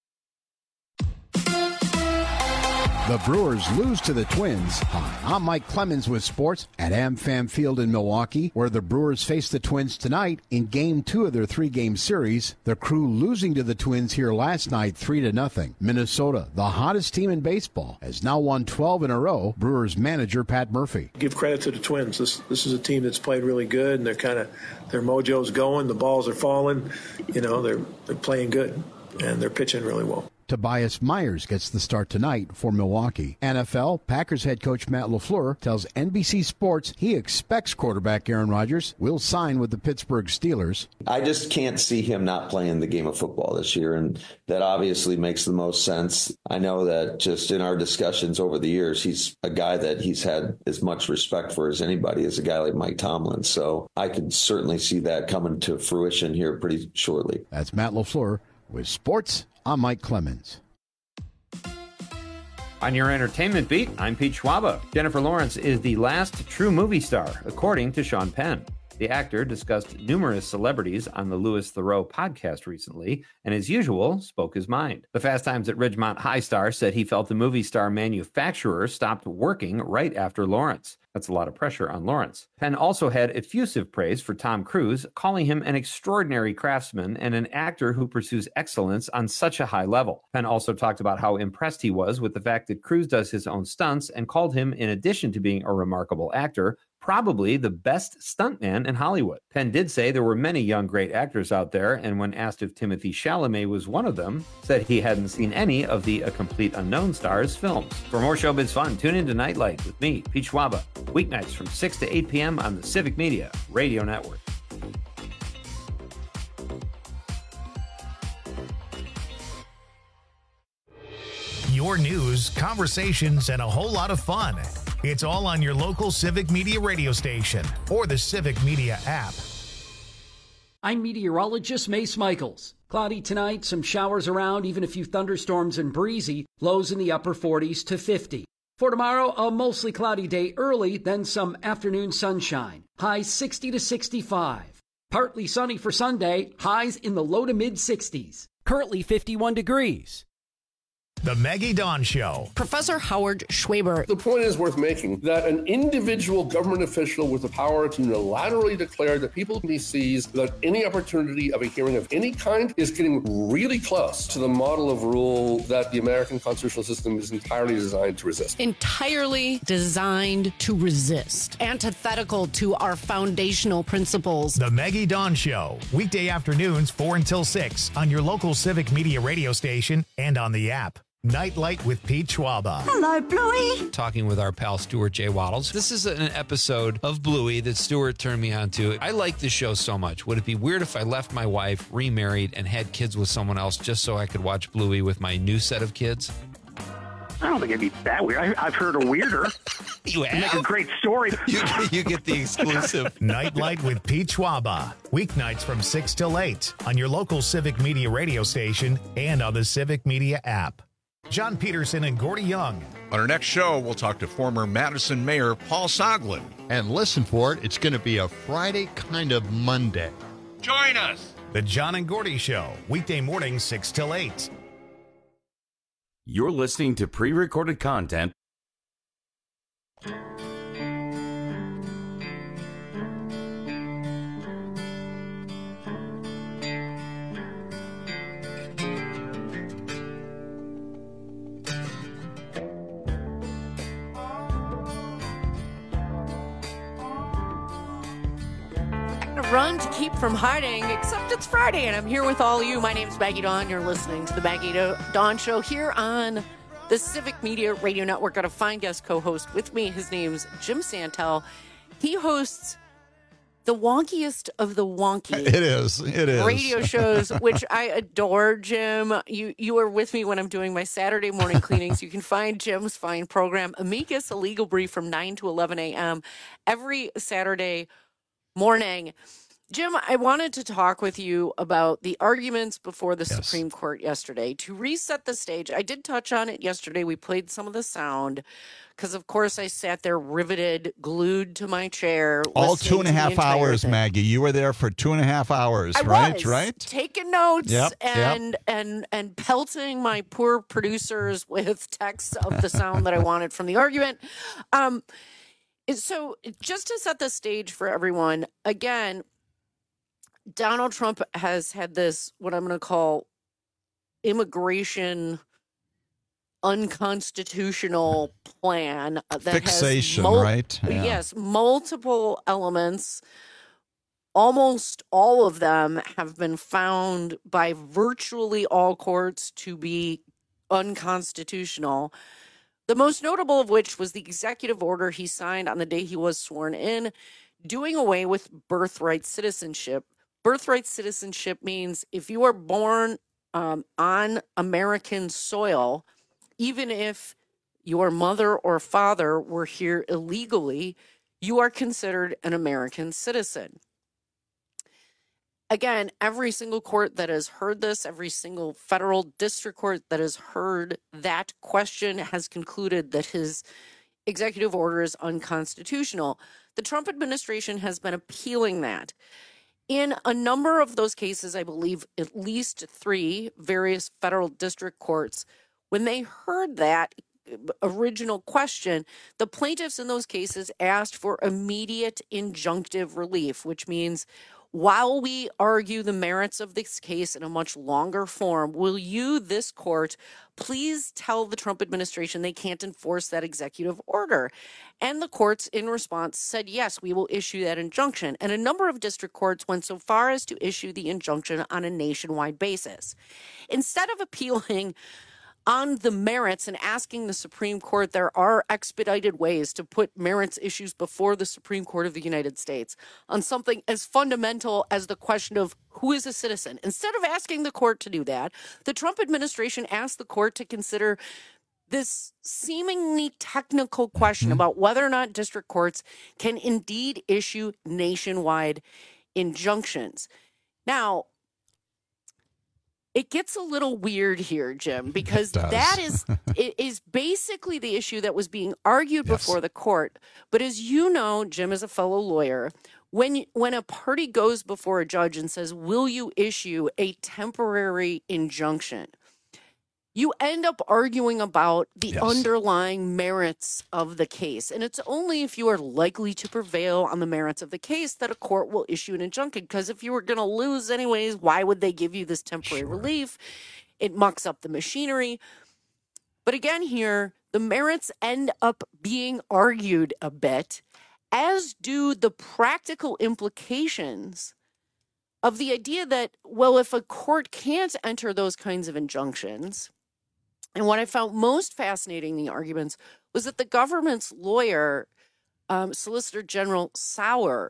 The Brewers lose to the Twins. Hi, I'm Mike Clemens with sports at AmFam Field in Milwaukee, where the Brewers face the Twins tonight in Game Two of their three-game series. The Crew losing to the Twins here last night, three to nothing. Minnesota, the hottest team in baseball, has now won twelve in a row. Brewers manager Pat Murphy. Give credit to the Twins. This this is a team that's played really good, and they're kind of their mojo's going. The balls are falling. You know, they're they're playing good, and they're pitching really well. Tobias Myers gets the start tonight for Milwaukee. N F L, Packers head coach Matt LaFleur tells N B C Sports he expects quarterback Aaron Rodgers will sign with the Pittsburgh Steelers. I just can't see him not playing the game of football this year, and that obviously makes the most sense. I know that just in our discussions over the years, he's a guy that he's had as much respect for as anybody, as a guy like Mike Tomlin. So I could certainly see that coming to fruition here pretty shortly. That's Matt LaFleur with Sports. I'm Mike Clemens. On your entertainment beat, I'm Pete Schwaba. Jennifer Lawrence is the last true movie star, according to Sean Penn. The actor discussed numerous celebrities on the Louis Theroux podcast recently, and as usual, spoke his mind. The Fast Times at Ridgemont High star said he felt the movie star manufacturer stopped working right after Lawrence. That's a lot of pressure on Lawrence. Penn also had effusive praise for Tom Cruise, calling him an extraordinary craftsman and an actor who pursues excellence on such a high level. Penn also talked about how impressed he was with the fact that Cruise does his own stunts and called him, in addition to being a remarkable actor, probably the best stuntman in Hollywood. Penn did say there were many young great actors out there, and when asked if Timothée Chalamet was one of them, said he hadn't seen any of the A Complete Unknown stars films. For more showbiz fun, tune in to Nightlight with me, Pete Schwaba, weeknights from six to eight p.m. on the Civic Media Radio Network. Your news, conversations, and a whole lot of fun. It's all on your local Civic Media radio station or the Civic Media app. I'm meteorologist Mace Michaels. Cloudy tonight, some showers around, even a few thunderstorms and breezy, lows in the upper forties to fifty. For tomorrow, a mostly cloudy day early, then some afternoon sunshine. Highs sixty to sixty-five. Partly sunny for Sunday, highs in the low to mid sixties. Currently fifty-one degrees. The Maggie Dawn Show. Professor Howard Schwaber. The point is worth making that an individual government official with the power to unilaterally declare that people he sees without any opportunity of a hearing of any kind is getting really close to the model of rule that the American constitutional system is entirely designed to resist. Entirely designed to resist. Antithetical to our foundational principles. The Maggie Dawn Show. Weekday afternoons, four until six on your local Civic Media radio station and on the app. Nightlight with Pete Schwaba. Hello, Bluey. Talking with our pal Stuart J. Waddles. This is an episode of Bluey that Stuart turned me on to. I like this show so much. Would it be weird if I left my wife, remarried, and had kids with someone else just so I could watch Bluey with my new set of kids? I don't think it'd be that weird. I, I've heard a weirder. You have? Make a great story. You, you get the exclusive. Nightlight with Pete Schwaba. Weeknights from six till eight on your local Civic Media radio station and on the Civic Media app. John Peterson and Gordy Young. On our next show, we'll talk to former Madison Mayor Paul Soglin. And listen for it, it's going to be a Friday kind of Monday. Join us. The John and Gordy Show, weekday mornings six till eight. You're listening to pre-recorded content. Run to keep from hiding, except it's Friday and I'm here with all you. My name's Maggie Dawn. You're listening to the Maggie Dawn Show here on the Civic Media Radio Network. Got a fine guest co-host with me. His name's Jim Santel. He hosts the wonkiest of the wonky. It is. It is. Radio shows, which I adore, Jim. You you are with me when I'm doing my Saturday morning cleanings. You can find Jim's fine program, Amicus, a legal brief from nine to eleven a.m. every Saturday morning. Jim, I wanted to talk with you about the arguments before the yes. Supreme Court yesterday. To reset the stage, I did touch on it yesterday. We played some of the sound because, of course, I sat there riveted, glued to my chair. All two and a half hours, thing. Maggie. You were there for two and a half hours, I right? Was, right? Taking notes yep, and, yep. and, and pelting my poor producers with texts of the sound that I wanted from the argument. Um, so just to set the stage for everyone, again, Donald Trump has had this, what I'm going to call immigration unconstitutional plan that fixation, has mul- right? Yeah. Yes, multiple elements. Almost all of them have been found by virtually all courts to be unconstitutional. The most notable of which was the executive order he signed on the day he was sworn in, doing away with birthright citizenship. Birthright citizenship means if you are born um, on American soil, even if your mother or father were here illegally, you are considered an American citizen. Again, every single court that has heard this, every single federal district court that has heard that question has concluded that his executive order is unconstitutional. The Trump administration has been appealing that. In a number of those cases, I believe at least three various federal district courts, when they heard that original question, the plaintiffs in those cases asked for immediate injunctive relief, which means while we argue the merits of this case in a much longer form, will you, this court, please tell the Trump administration they can't enforce that executive order? And the courts, in response, said, yes, we will issue that injunction. And a number of district courts went so far as to issue the injunction on a nationwide basis. Instead of appealing on the merits and asking the Supreme Court, there are expedited ways to put merits issues before the Supreme Court of the United States on something as fundamental as the question of who is a citizen. Instead of asking the court to do that, the Trump administration asked the court to consider this seemingly technical question mm-hmm. about whether or not district courts can indeed issue nationwide injunctions. Now, it gets a little weird here, Jim, because that is it is basically the issue that was being argued yes. before the court. But as you know, Jim, as a fellow lawyer, when you, when a party goes before a judge and says, will you issue a temporary injunction? you end up arguing about the Yes. underlying merits of the case. And it's only if you are likely to prevail on the merits of the case that a court will issue an injunction. Because if you were going to lose anyways, why would they give you this temporary Sure. relief? It mucks up the machinery. But again, here, the merits end up being argued a bit, as do the practical implications of the idea that, well, if a court can't enter those kinds of injunctions, and what I found most fascinating in the arguments was that the government's lawyer, um, Solicitor General Sauer,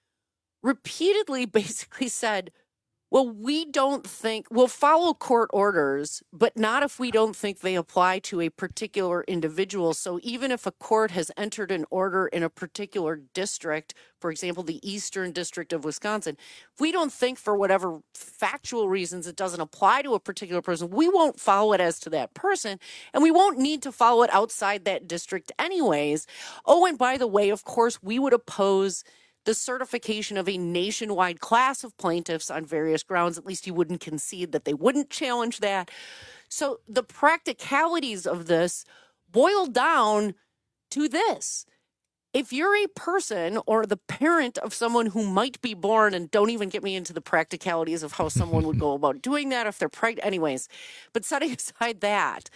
repeatedly basically said, well, we don't think, we'll follow court orders, but not if we don't think they apply to a particular individual. So even if a court has entered an order in a particular district, for example, the Eastern District of Wisconsin, if we don't think for whatever factual reasons it doesn't apply to a particular person, we won't follow it as to that person, and we won't need to follow it outside that district anyways. Oh, and by the way, of course, we would oppose the certification of a nationwide class of plaintiffs on various grounds. At least you wouldn't concede that they wouldn't challenge that. So the practicalities of this boil down to this. If you're a person or the parent of someone who might be born, and don't even get me into the practicalities of how someone would go about doing that if they're pregnant, anyways, but setting aside that,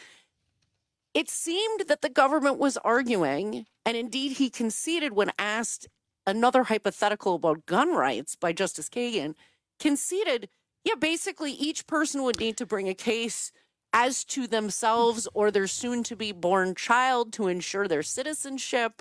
it seemed that the government was arguing, and indeed he conceded when asked another hypothetical about gun rights by Justice Kagan, conceded, yeah, basically each person would need to bring a case as to themselves or their soon-to-be-born child to ensure their citizenship,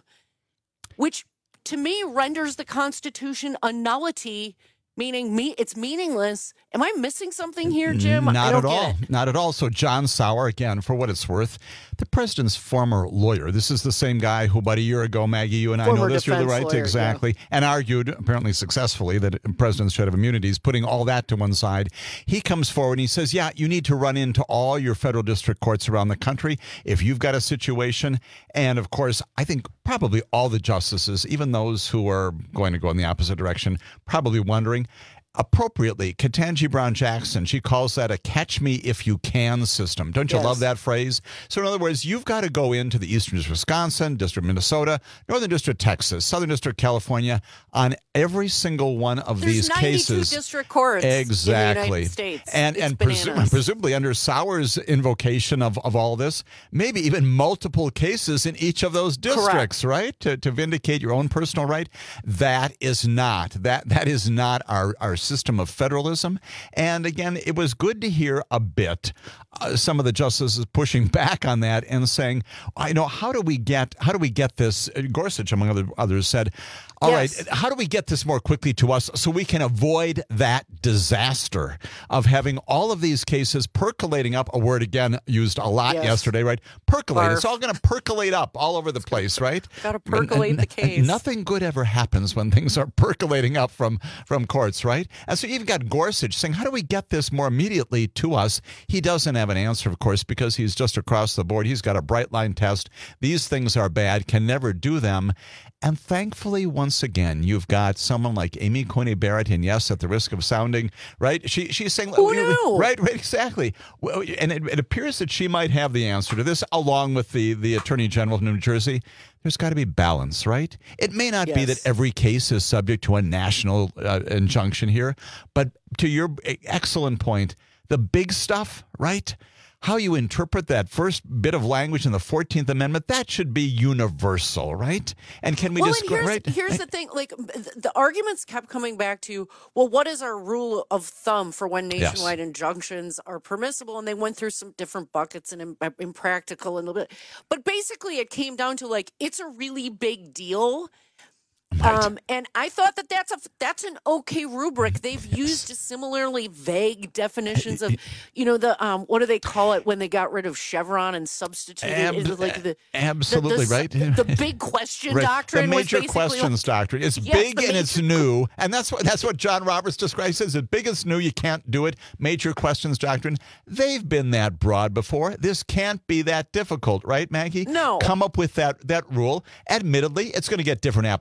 which to me renders the Constitution a nullity, meaning me it's meaningless. Am I missing something here, Jim? Not I don't at get all. it. Not at all. So John Sauer, again, for what it's worth, the president's former lawyer. This is the same guy who about a year ago, Maggie, you and I Former know this, you're the defense right, lawyer, exactly, and argued, apparently successfully, that presidents should have immunities, putting all that to one side. He comes forward and he says, yeah, you need to run into all your federal district courts around the country if you've got a situation. And of course, I think probably all the justices, even those who are going to go in the opposite direction, probably wondering, appropriately, Ketanji Brown Jackson, she calls that a catch me if you can system. Don't you Yes. love that phrase? So in other words, you've got to go into the Eastern District of Wisconsin, District of Minnesota, Northern District of Texas, Southern District of California, on every single one of There's these ninety-two cases. district courts Exactly. in the United States. And, It's and bananas. presu- presumably under Sauer's invocation of, of all this, maybe even multiple cases in each of those districts, right? To, to vindicate your own personal right. That is not, that that is not our, our system of federalism. And again, it was good to hear a bit uh, some of the justices pushing back on that and saying, I know, how do we get how do we get this? Gorsuch, among other others, said, all Yes. right, how do we get this more quickly to us so we can avoid that disaster of having all of these cases percolating up, a word again used a lot Yes. yesterday, right? Percolate. Barf. It's all going to percolate up all over the place, right? Got to percolate And- the and case. Nothing good ever happens when things are percolating up from, from courts, right? And so you've got Gorsuch saying, how do we get this more immediately to us? He doesn't have an answer, of course, because he's just across the board. He's got a bright line test. These things are bad, can never do them. And thankfully, once again, you've got someone like Amy Coney Barrett, and yes, at the risk of sounding, right, she she's saying, Who knew? right, right, exactly. Well, and it, it appears that she might have the answer to this, along with the, the Attorney General of New Jersey. There's got to be balance, right? It may not be Yes. that every case is subject to a national uh, injunction here, but to your excellent point, the big stuff, right? How you interpret that first bit of language in the fourteenth Amendment, that should be universal, right? And can we well, just and go here's, right? here's right? the thing, like the, the arguments kept coming back to, well, what is our rule of thumb for when Yes. nationwide injunctions are permissible? And they went through some different buckets and im- impractical and a little bit, but basically it came down to like, it's a really big deal. Right. Um, and I thought that that's a that's an okay rubric. They've used similarly vague definitions of, you know, the um, what do they call it when they got rid of Chevron and substituted Ab- it with, like the the- Absolutely, the, right? The, the big question Right. doctrine The was major basically questions doctrine. It's Yes, big the and it's major- new, and that's what that's what John Roberts describes as it big, it's new. You can't do it. Major questions doctrine. They've been that broad before. This can't be that difficult, right, Maggie? No. Come up with that that rule. Admittedly, it's going to get different applications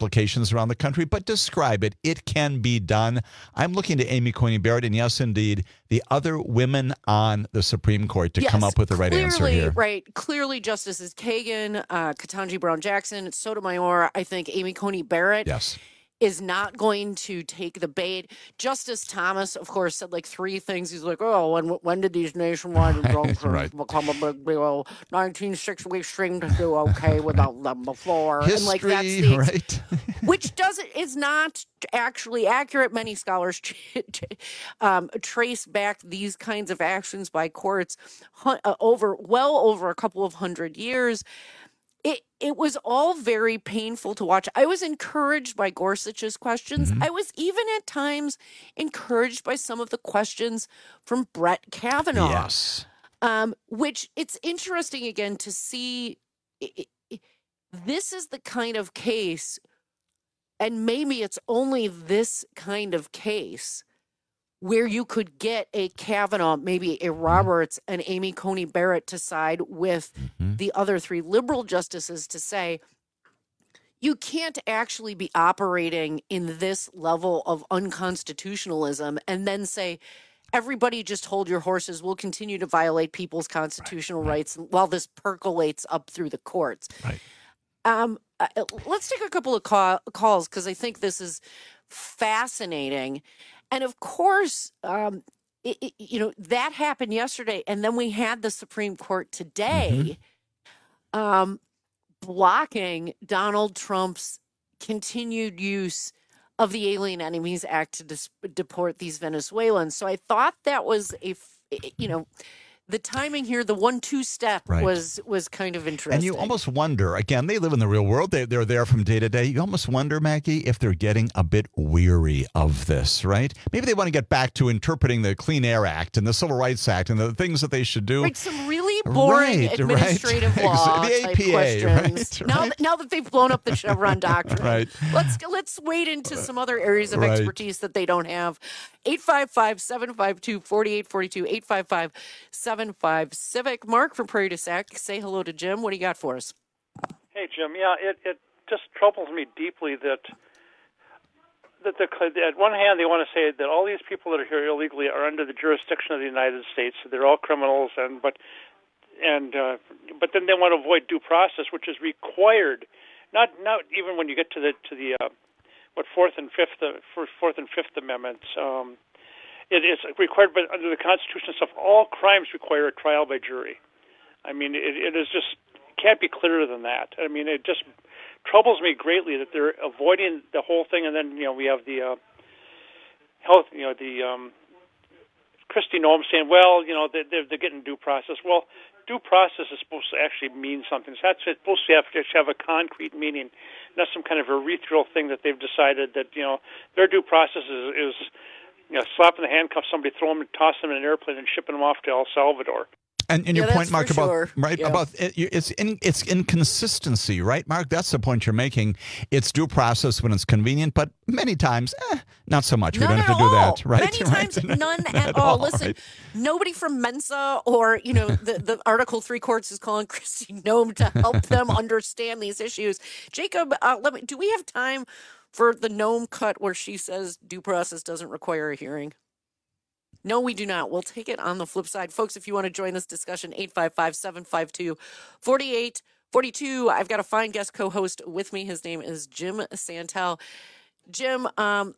jurisdictions around the country, but describe it. It can be done. I'm looking to Amy Coney Barrett, and yes, indeed, the other women on the Supreme Court to yes, come up with the right clearly, answer here. Right. Clearly, Justices Kagan, uh, Ketanji Brown Jackson, Sotomayor, I think Amy Coney Barrett. Yes. Is not going to take the bait. Justice Thomas, of course, said like three things. He's like, oh, when when did these nationwide injunctions right. become a big deal? nineteen sixty, we seemed to do okay without them before. History, and like that's the, right? which doesn't is not actually accurate. Many scholars um, trace back these kinds of actions by courts uh, over well over a couple of hundred years. It it was all very painful to watch. I was encouraged by Gorsuch's questions. Mm-hmm. I was even at times encouraged by some of the questions from Brett Kavanaugh. Yes. Um, which it's interesting again to see. It, it, this is the kind of case, and maybe it's only this kind of case where you could get a Kavanaugh, maybe a Roberts, and Amy Coney Barrett to side with mm-hmm. the other three liberal justices to say, you can't actually be operating in this level of unconstitutionalism and then say, everybody just hold your horses. We'll continue to violate people's constitutional right, right. rights while this percolates up through the courts. Right. Um, uh, let's take a couple of call- calls because I think this is fascinating. And of course, um, it, it, you know, that happened yesterday. And then we had the Supreme Court today mm-hmm. um, blocking Donald Trump's continued use of the Alien Enemies Act to dis- deport these Venezuelans. So I thought that was a, you know, the timing here, the one two step right. was was kind of interesting. And you almost wonder, again, they live in the real world. They, they're there from day to day. You almost wonder, Maggie, if they're getting a bit weary of this, right? Maybe they want to get back to interpreting the Clean Air Act and the Civil Rights Act and the things that they should do. Right, some really boring right, administrative right. law the type A P A, questions. Right, now, right. that, now that they've blown up the Chevron doctrine, right. let's let's wade into some other areas of right. expertise that they don't have. eight five five, seven five two, four eight four two, eight five five, seven five Civic. Mark from Prairie du Sac, say hello to Jim. What do you got for us? Hey, Jim. Yeah, it, it just troubles me deeply that that the, at one hand they want to say that all these people that are here illegally are under the jurisdiction of the United States, so they're all criminals, and but and uh, but then they want to avoid due process, which is required. Not not even when you get to the to the uh, what fourth and fifth uh, fourth and fifth amendments. Um, It is required, but under the Constitution and stuff, all crimes require a trial by jury. I mean, it, it is just can't be clearer than that. I mean, it just troubles me greatly that they're avoiding the whole thing, and then you know we have the uh, health, you know, the um, Kristi Noem saying, well, you know, they're, they're getting due process. Well, due process is supposed to actually mean something. So that's supposed to have to have a concrete meaning, not some kind of ethereal thing that they've decided that you know their due process is. is You know, slapping the handcuffs, somebody throw them, toss them in an airplane, and shipping them off to El Salvador. And, and your yeah, point, Mark, about sure. right yeah. about it, it's in, it's inconsistency, right, Mark? That's the point you're making. It's due process when it's convenient, but many times, eh, not so much. None we don't have to all. do that, right? Many right? times, none at, at all. all. Listen, Right. nobody from Mensa or you know the, the Article Three courts is calling Kristi Noem to help them understand these issues. Jacob, uh, let me. Do we have time for the Noem cut where she says due process doesn't require a hearing? No, we do not. We'll take it on the flip side. Folks, if you want to join this discussion, eight five five, seven five two, four eight four two. I've got a fine guest co-host with me. His name is Jim Santel. Jim, um,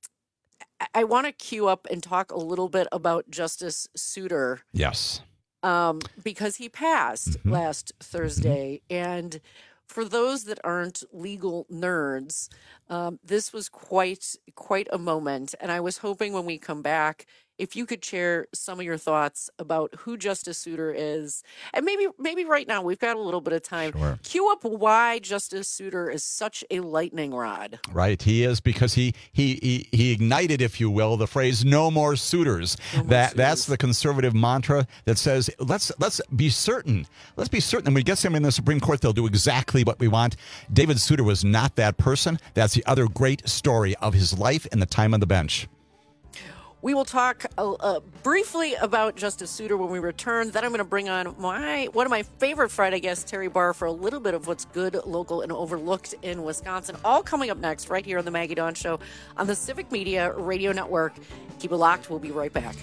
I want to queue up and talk a little bit about Justice Souter. Yes. Um, because he passed Mm-hmm. last Thursday. Mm-hmm. And for those that aren't legal nerds, um, this was quite quite a moment. And I was hoping when we come back, if you could share some of your thoughts about who Justice Souter is, and maybe maybe right now we've got a little bit of time. Sure. Cue up why Justice Souter is such a lightning rod. Right, he is because he he he, he ignited, if you will, the phrase "no more suitors." No more that suitors. That's the conservative mantra that says let's let's be certain, let's be certain. When we get somebody in the Supreme Court, they'll do exactly what we want. David Souter was not that person. That's the other great story of his life and the time on the bench. We will talk uh, uh, briefly about Justice Souter when we return. Then I'm going to bring on my one of my favorite Friday guests, Terry Barr, for a little bit of what's good, local, and overlooked in Wisconsin. All coming up next right here on the Maggie Dawn Show on the Civic Media Radio Network. Keep it locked. We'll be right back.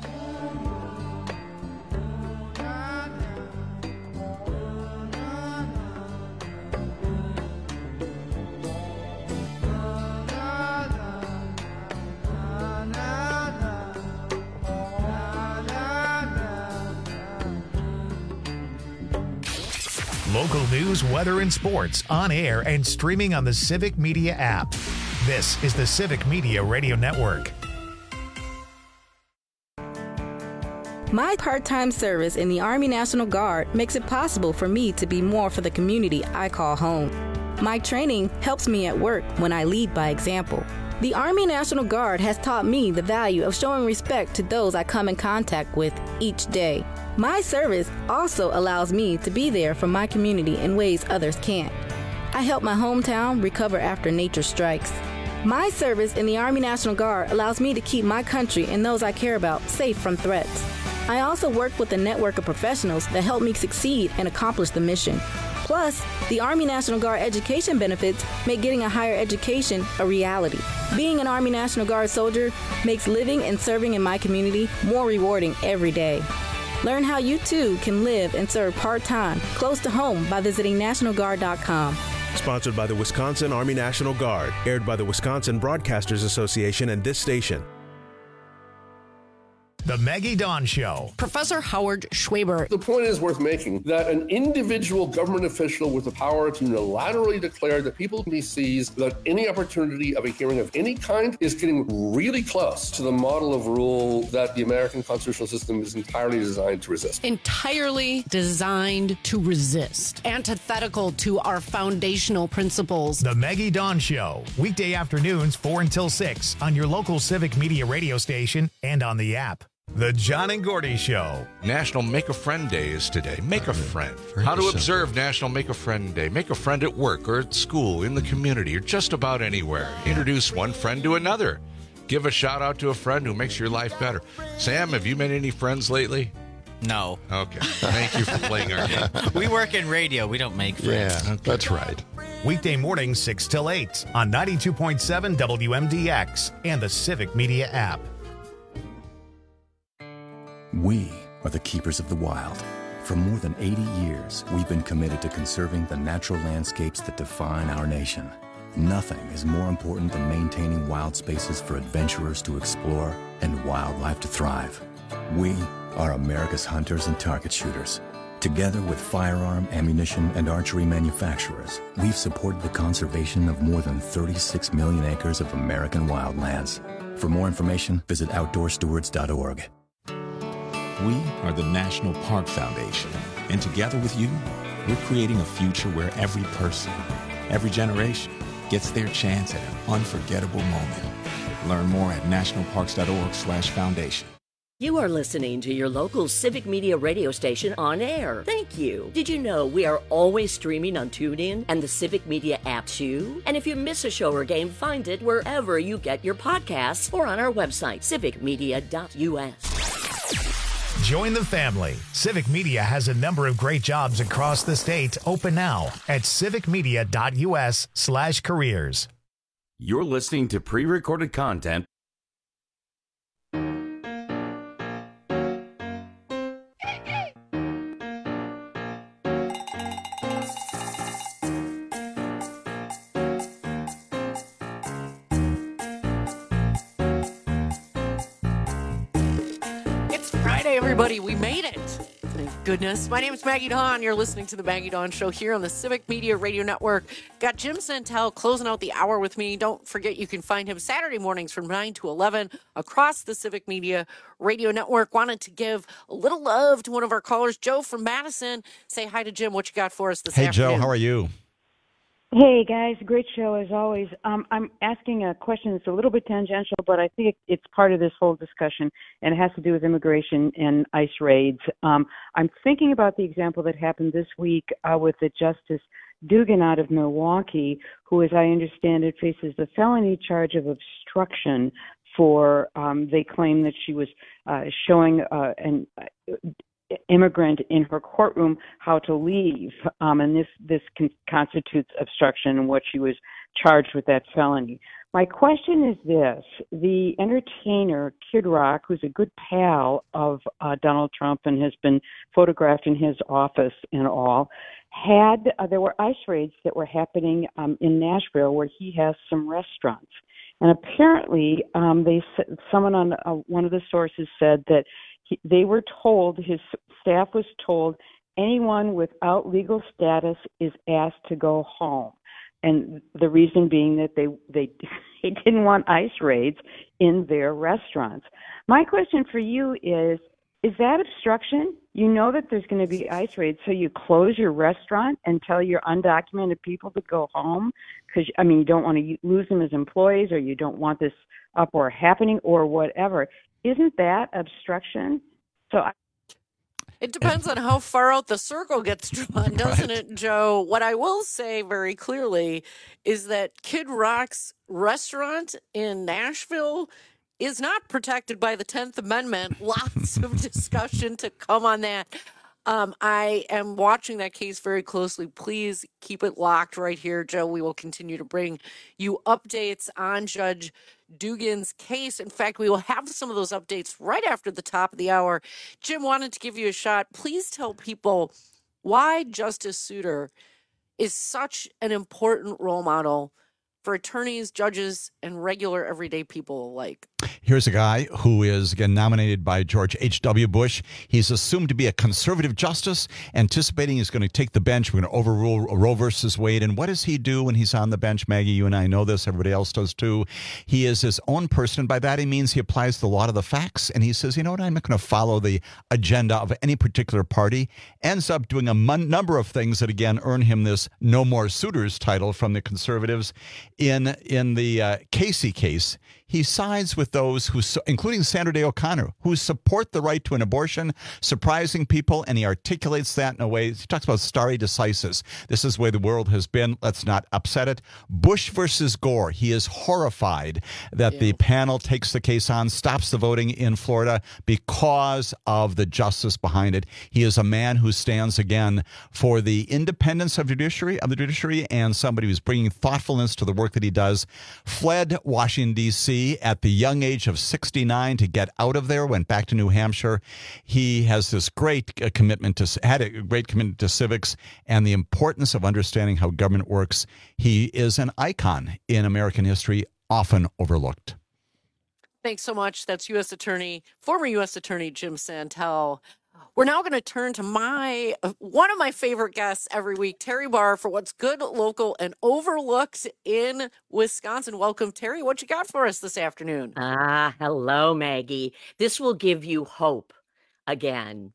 Local news, weather, and sports on air and streaming on the Civic Media app. This is the Civic Media Radio Network. My part-time service in the Army National Guard makes it possible for me to be more for the community I call home. My training helps me at work when I lead by example. The Army National Guard has taught me the value of showing respect to those I come in contact with each day. My service also allows me to be there for my community in ways others can't. I help my hometown recover after nature strikes. My service in the Army National Guard allows me to keep my country and those I care about safe from threats. I also work with a network of professionals that help me succeed and accomplish the mission. Plus, the Army National Guard education benefits make getting a higher education a reality. Being an Army National Guard soldier makes living and serving in my community more rewarding every day. Learn how you too can live and serve part-time close to home by visiting national guard dot com. Sponsored by the Wisconsin Army National Guard. Aired by the Wisconsin Broadcasters Association and this station. The Maggie Dawn Show. Professor Howard Schwaber. The point is worth making that an individual government official with the power to unilaterally declare that people he sees without any opportunity of a hearing of any kind is getting really close to the model of rule that the American constitutional system is entirely designed to resist. Entirely designed to resist. Antithetical to our foundational principles. The Maggie Dawn Show. Weekday afternoons, four until six on your local Civic Media radio station and on the app. The John and Gordy Show. National Make a Friend Day is today. Make a friend. How to observe National Make a Friend Day. Make a friend at work or at school, in the community, or just about anywhere. Introduce one friend to another. Give a shout out to a friend who makes your life better. Sam, have you made any friends lately? No. Okay. Thank you for playing our game. We work in radio. We don't make friends. Yeah, okay. That's right. Weekday mornings, six till eight on ninety-two point seven W M D X and the Civic Media app. We are the keepers of the wild. For more than eighty years, we've been committed to conserving the natural landscapes that define our nation. Nothing is more important than maintaining wild spaces for adventurers to explore and wildlife to thrive. We are America's hunters and target shooters. Together with firearm, ammunition, and archery manufacturers, we've supported the conservation of more than thirty-six million acres of American wildlands. For more information, visit outdoor stewards dot org. We are the National Park Foundation, and together with you, we're creating a future where every person, every generation, gets their chance at an unforgettable moment. Learn more at national parks dot org slash foundation. You are listening to your local Civic Media radio station on air. Thank you. Did you know we are always streaming on TuneIn and the Civic Media app too? And if you miss a show or game, find it wherever you get your podcasts or on our website, civic media dot U S. Join the family. Civic Media has a number of great jobs across the state open now at civic media dot U S slash careers. You're listening to pre-recorded content. Everybody, we made it. Thank goodness. My name is Maggie Dawn. You're listening to the Maggie Dawn Show here on the Civic Media Radio Network. Got Jim Santel closing out the hour with me. Don't forget you can find him Saturday mornings from nine to eleven across the Civic Media Radio Network. Wanted to give a little love to one of our callers, Joe from Madison. Say hi to Jim. What you got for us this hey, afternoon? Hey, Joe. How are you? Hey, guys. Great show, as always. Um, I'm asking a question that's a little bit tangential, but I think it's part of this whole discussion, and it has to do with immigration and ICE raids. Um, I'm thinking about the example that happened this week uh, with the Justice Dugan out of Milwaukee, who, as I understand it, faces the felony charge of obstruction for, um, they claim that she was uh, showing uh, an uh, immigrant in her courtroom how to leave, um, and this this con- constitutes obstruction, and what she was charged with that felony. My question is this: the entertainer Kid Rock, who's a good pal of uh, Donald Trump and has been photographed in his office and all, had uh, there were ICE raids that were happening um, in Nashville, where he has some restaurants. And apparently, um, they someone on uh, one of the sources said that he, they were told, his staff was told, anyone without legal status is asked to go home. And the reason being that they they they didn't want ICE raids in their restaurants. My question for you is: is that obstruction? You know that there's going to be ICE raids, so you close your restaurant and tell your undocumented people to go home because, I mean, you don't want to lose them as employees, or you don't want this uproar happening, or whatever. Isn't that obstruction? So I It depends on how far out the circle gets drawn, doesn't right. it, Joe? What I will say very clearly is that Kid Rock's restaurant in Nashville is not protected by the tenth Amendment. Lots of discussion to come on that. Um, I am watching that case very closely. Please keep it locked right here, Joe. We will continue to bring you updates on Judge Dugan's case. In fact, we will have some of those updates right after the top of the hour. Jim, wanted to give you a shot. Please tell people why Justice Souter is such an important role model for attorneys, judges, and regular everyday people alike. Here's a guy who is, again, nominated by George H W. Bush. He's assumed to be a conservative justice, anticipating he's going to take the bench. We're going to overrule Roe versus Wade. And what does he do when he's on the bench? Maggie, you and I know this. Everybody else does too. He is his own person. And by that, he means he applies the law to the facts. And he says, you know what? I'm not going to follow the agenda of any particular party. Ends up doing a mon- number of things that, again, earn him this No More Suitors title from the conservatives. In, in the uh, Casey case, he sides with those who, including Sandra Day O'Connor, who support the right to an abortion, surprising people, and he articulates that in a way. He talks about stare decisis. This is the way the world has been. Let's not upset it. Bush versus Gore. He is horrified that yeah. the panel takes the case on, stops the voting in Florida because of the justice behind it. He is a man who stands, again, for the independence of judiciary, of the judiciary, and somebody who's bringing thoughtfulness to the work that he does. Fled Washington, D C at the young age of sixty-nine to get out of there, went back to New Hampshire. He has this great uh, commitment to, had a great commitment to civics and the importance of understanding how government works. He is an icon in American history, often overlooked. Thanks so much. That's U S Attorney, former U S Attorney Jim Santel. We're now going to turn to my one of my favorite guests every week, Terry Barr, for what's good, local, and overlooked in Wisconsin. Welcome, Terry. What you got for us this afternoon? Ah, hello, Maggie. This will give you hope again.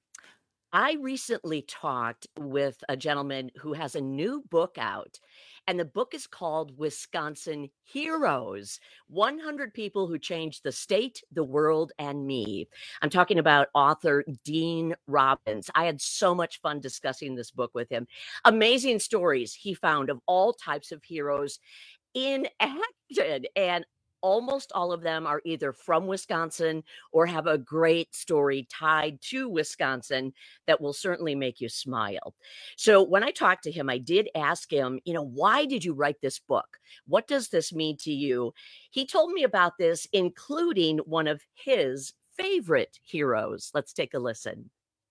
I recently talked with a gentleman who has a new book out, and the book is called Wisconsin Heroes, one hundred People Who Changed the State, the World, and Me. I'm talking about author Dean Robbins. I had so much fun discussing this book with him. Amazing stories he found of all types of heroes in action, and almost all of them are either from Wisconsin or have a great story tied to Wisconsin that will certainly make you smile. So when I talked to him, I did ask him, you know, why did you write this book? What does this mean to you? He told me about this, including one of his favorite heroes. Let's take a listen.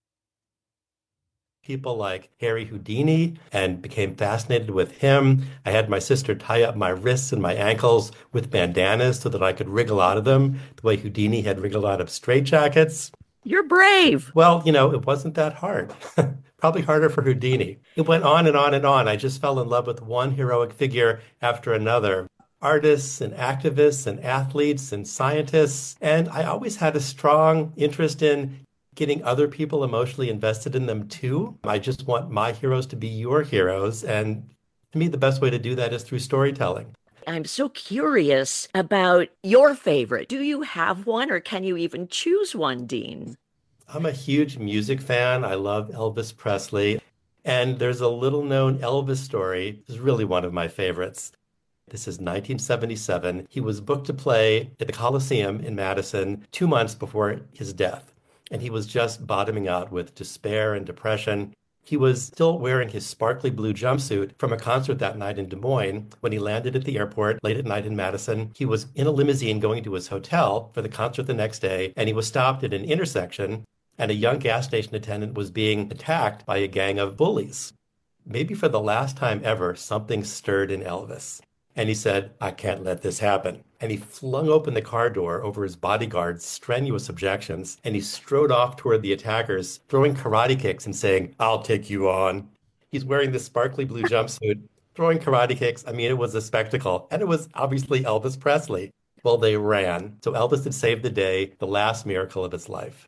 People like Harry Houdini, and became fascinated with him. I had my sister tie up my wrists and my ankles with bandanas so that I could wriggle out of them, the way Houdini had wriggled out of straitjackets. You're brave. Well, you know, it wasn't that hard. Probably harder for Houdini. It went on and on and on. I just fell in love with one heroic figure after another. Artists and activists and athletes and scientists. And I always had a strong interest in getting other people emotionally invested in them too. I just want my heroes to be your heroes. And to me, the best way to do that is through storytelling. I'm so curious about your favorite. Do you have one, or can you even choose one, Dean? I'm a huge music fan. I love Elvis Presley. And there's a little known Elvis story. It's really one of my favorites. This is nineteen seventy-seven. He was booked to play at the Coliseum in Madison two months before his death. And he was just bottoming out with despair and depression. He was still wearing his sparkly blue jumpsuit from a concert that night in Des Moines when he landed at the airport late at night in Madison. He was in a limousine going to his hotel for the concert the next day, and he was stopped at an intersection, and a young gas station attendant was being attacked by a gang of bullies. Maybe for the last time ever, something stirred in Elvis. And he said, I can't let this happen. And he flung open the car door over his bodyguard's strenuous objections, and he strode off toward the attackers, throwing karate kicks and saying, I'll take you on. He's wearing this sparkly blue jumpsuit, throwing karate kicks. I mean, it was a spectacle. And it was obviously Elvis Presley. Well, they ran. So Elvis had saved the day, the last miracle of his life.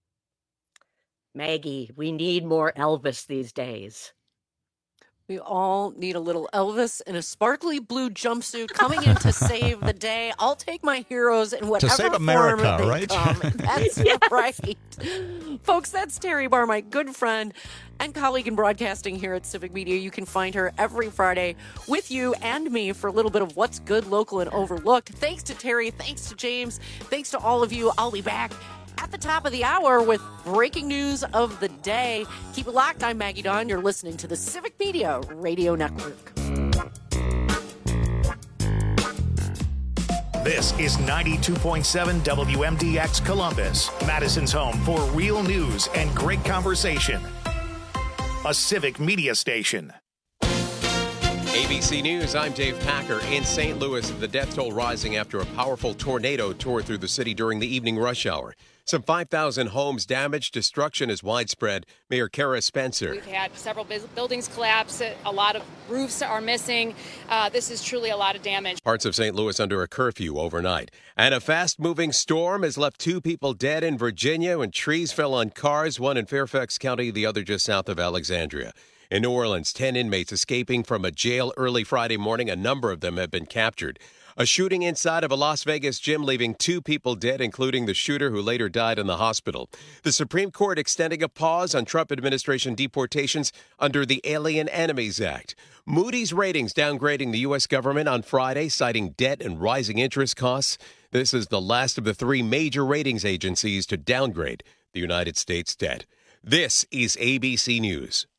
Maggie, we need more Elvis these days. We all need a little Elvis in a sparkly blue jumpsuit coming in to save the day. I'll take my heroes in whatever to save America, form they right? come. That's yes. right. Folks, that's Terry Barr, my good friend and colleague in broadcasting here at Civic Media. You can find her every Friday with you and me for a little bit of what's good, local, and overlooked. Thanks to Terry. Thanks to James. Thanks to all of you. I'll be back at the top of the hour with breaking news of the day. Keep it locked. I'm Maggie Dawn. You're listening to the Civic Media Radio Network. This is ninety-two point seven W M D X Columbus, Madison's home for real news and great conversation. A Civic Media station. A B C News, I'm Dave Packer. In Saint Louis, the death toll rising after a powerful tornado tore through the city during the evening rush hour. Some five thousand homes damaged. Destruction is widespread. Mayor Kara Spencer. We've had several buildings collapse. A lot of roofs are missing. Uh, this is truly a lot of damage. Parts of Saint Louis under a curfew overnight. And a fast-moving storm has left two people dead in Virginia when trees fell on cars, one in Fairfax County, the other just south of Alexandria. In New Orleans, ten inmates escaping from a jail early Friday morning. A number of them have been captured. A shooting inside of a Las Vegas gym leaving two people dead, including the shooter who later died in the hospital. The Supreme Court extending a pause on Trump administration deportations under the Alien Enemies Act. Moody's Ratings downgrading the U S government on Friday, citing debt and rising interest costs. This is the last of the three major ratings agencies to downgrade the United States debt. This is A B C News.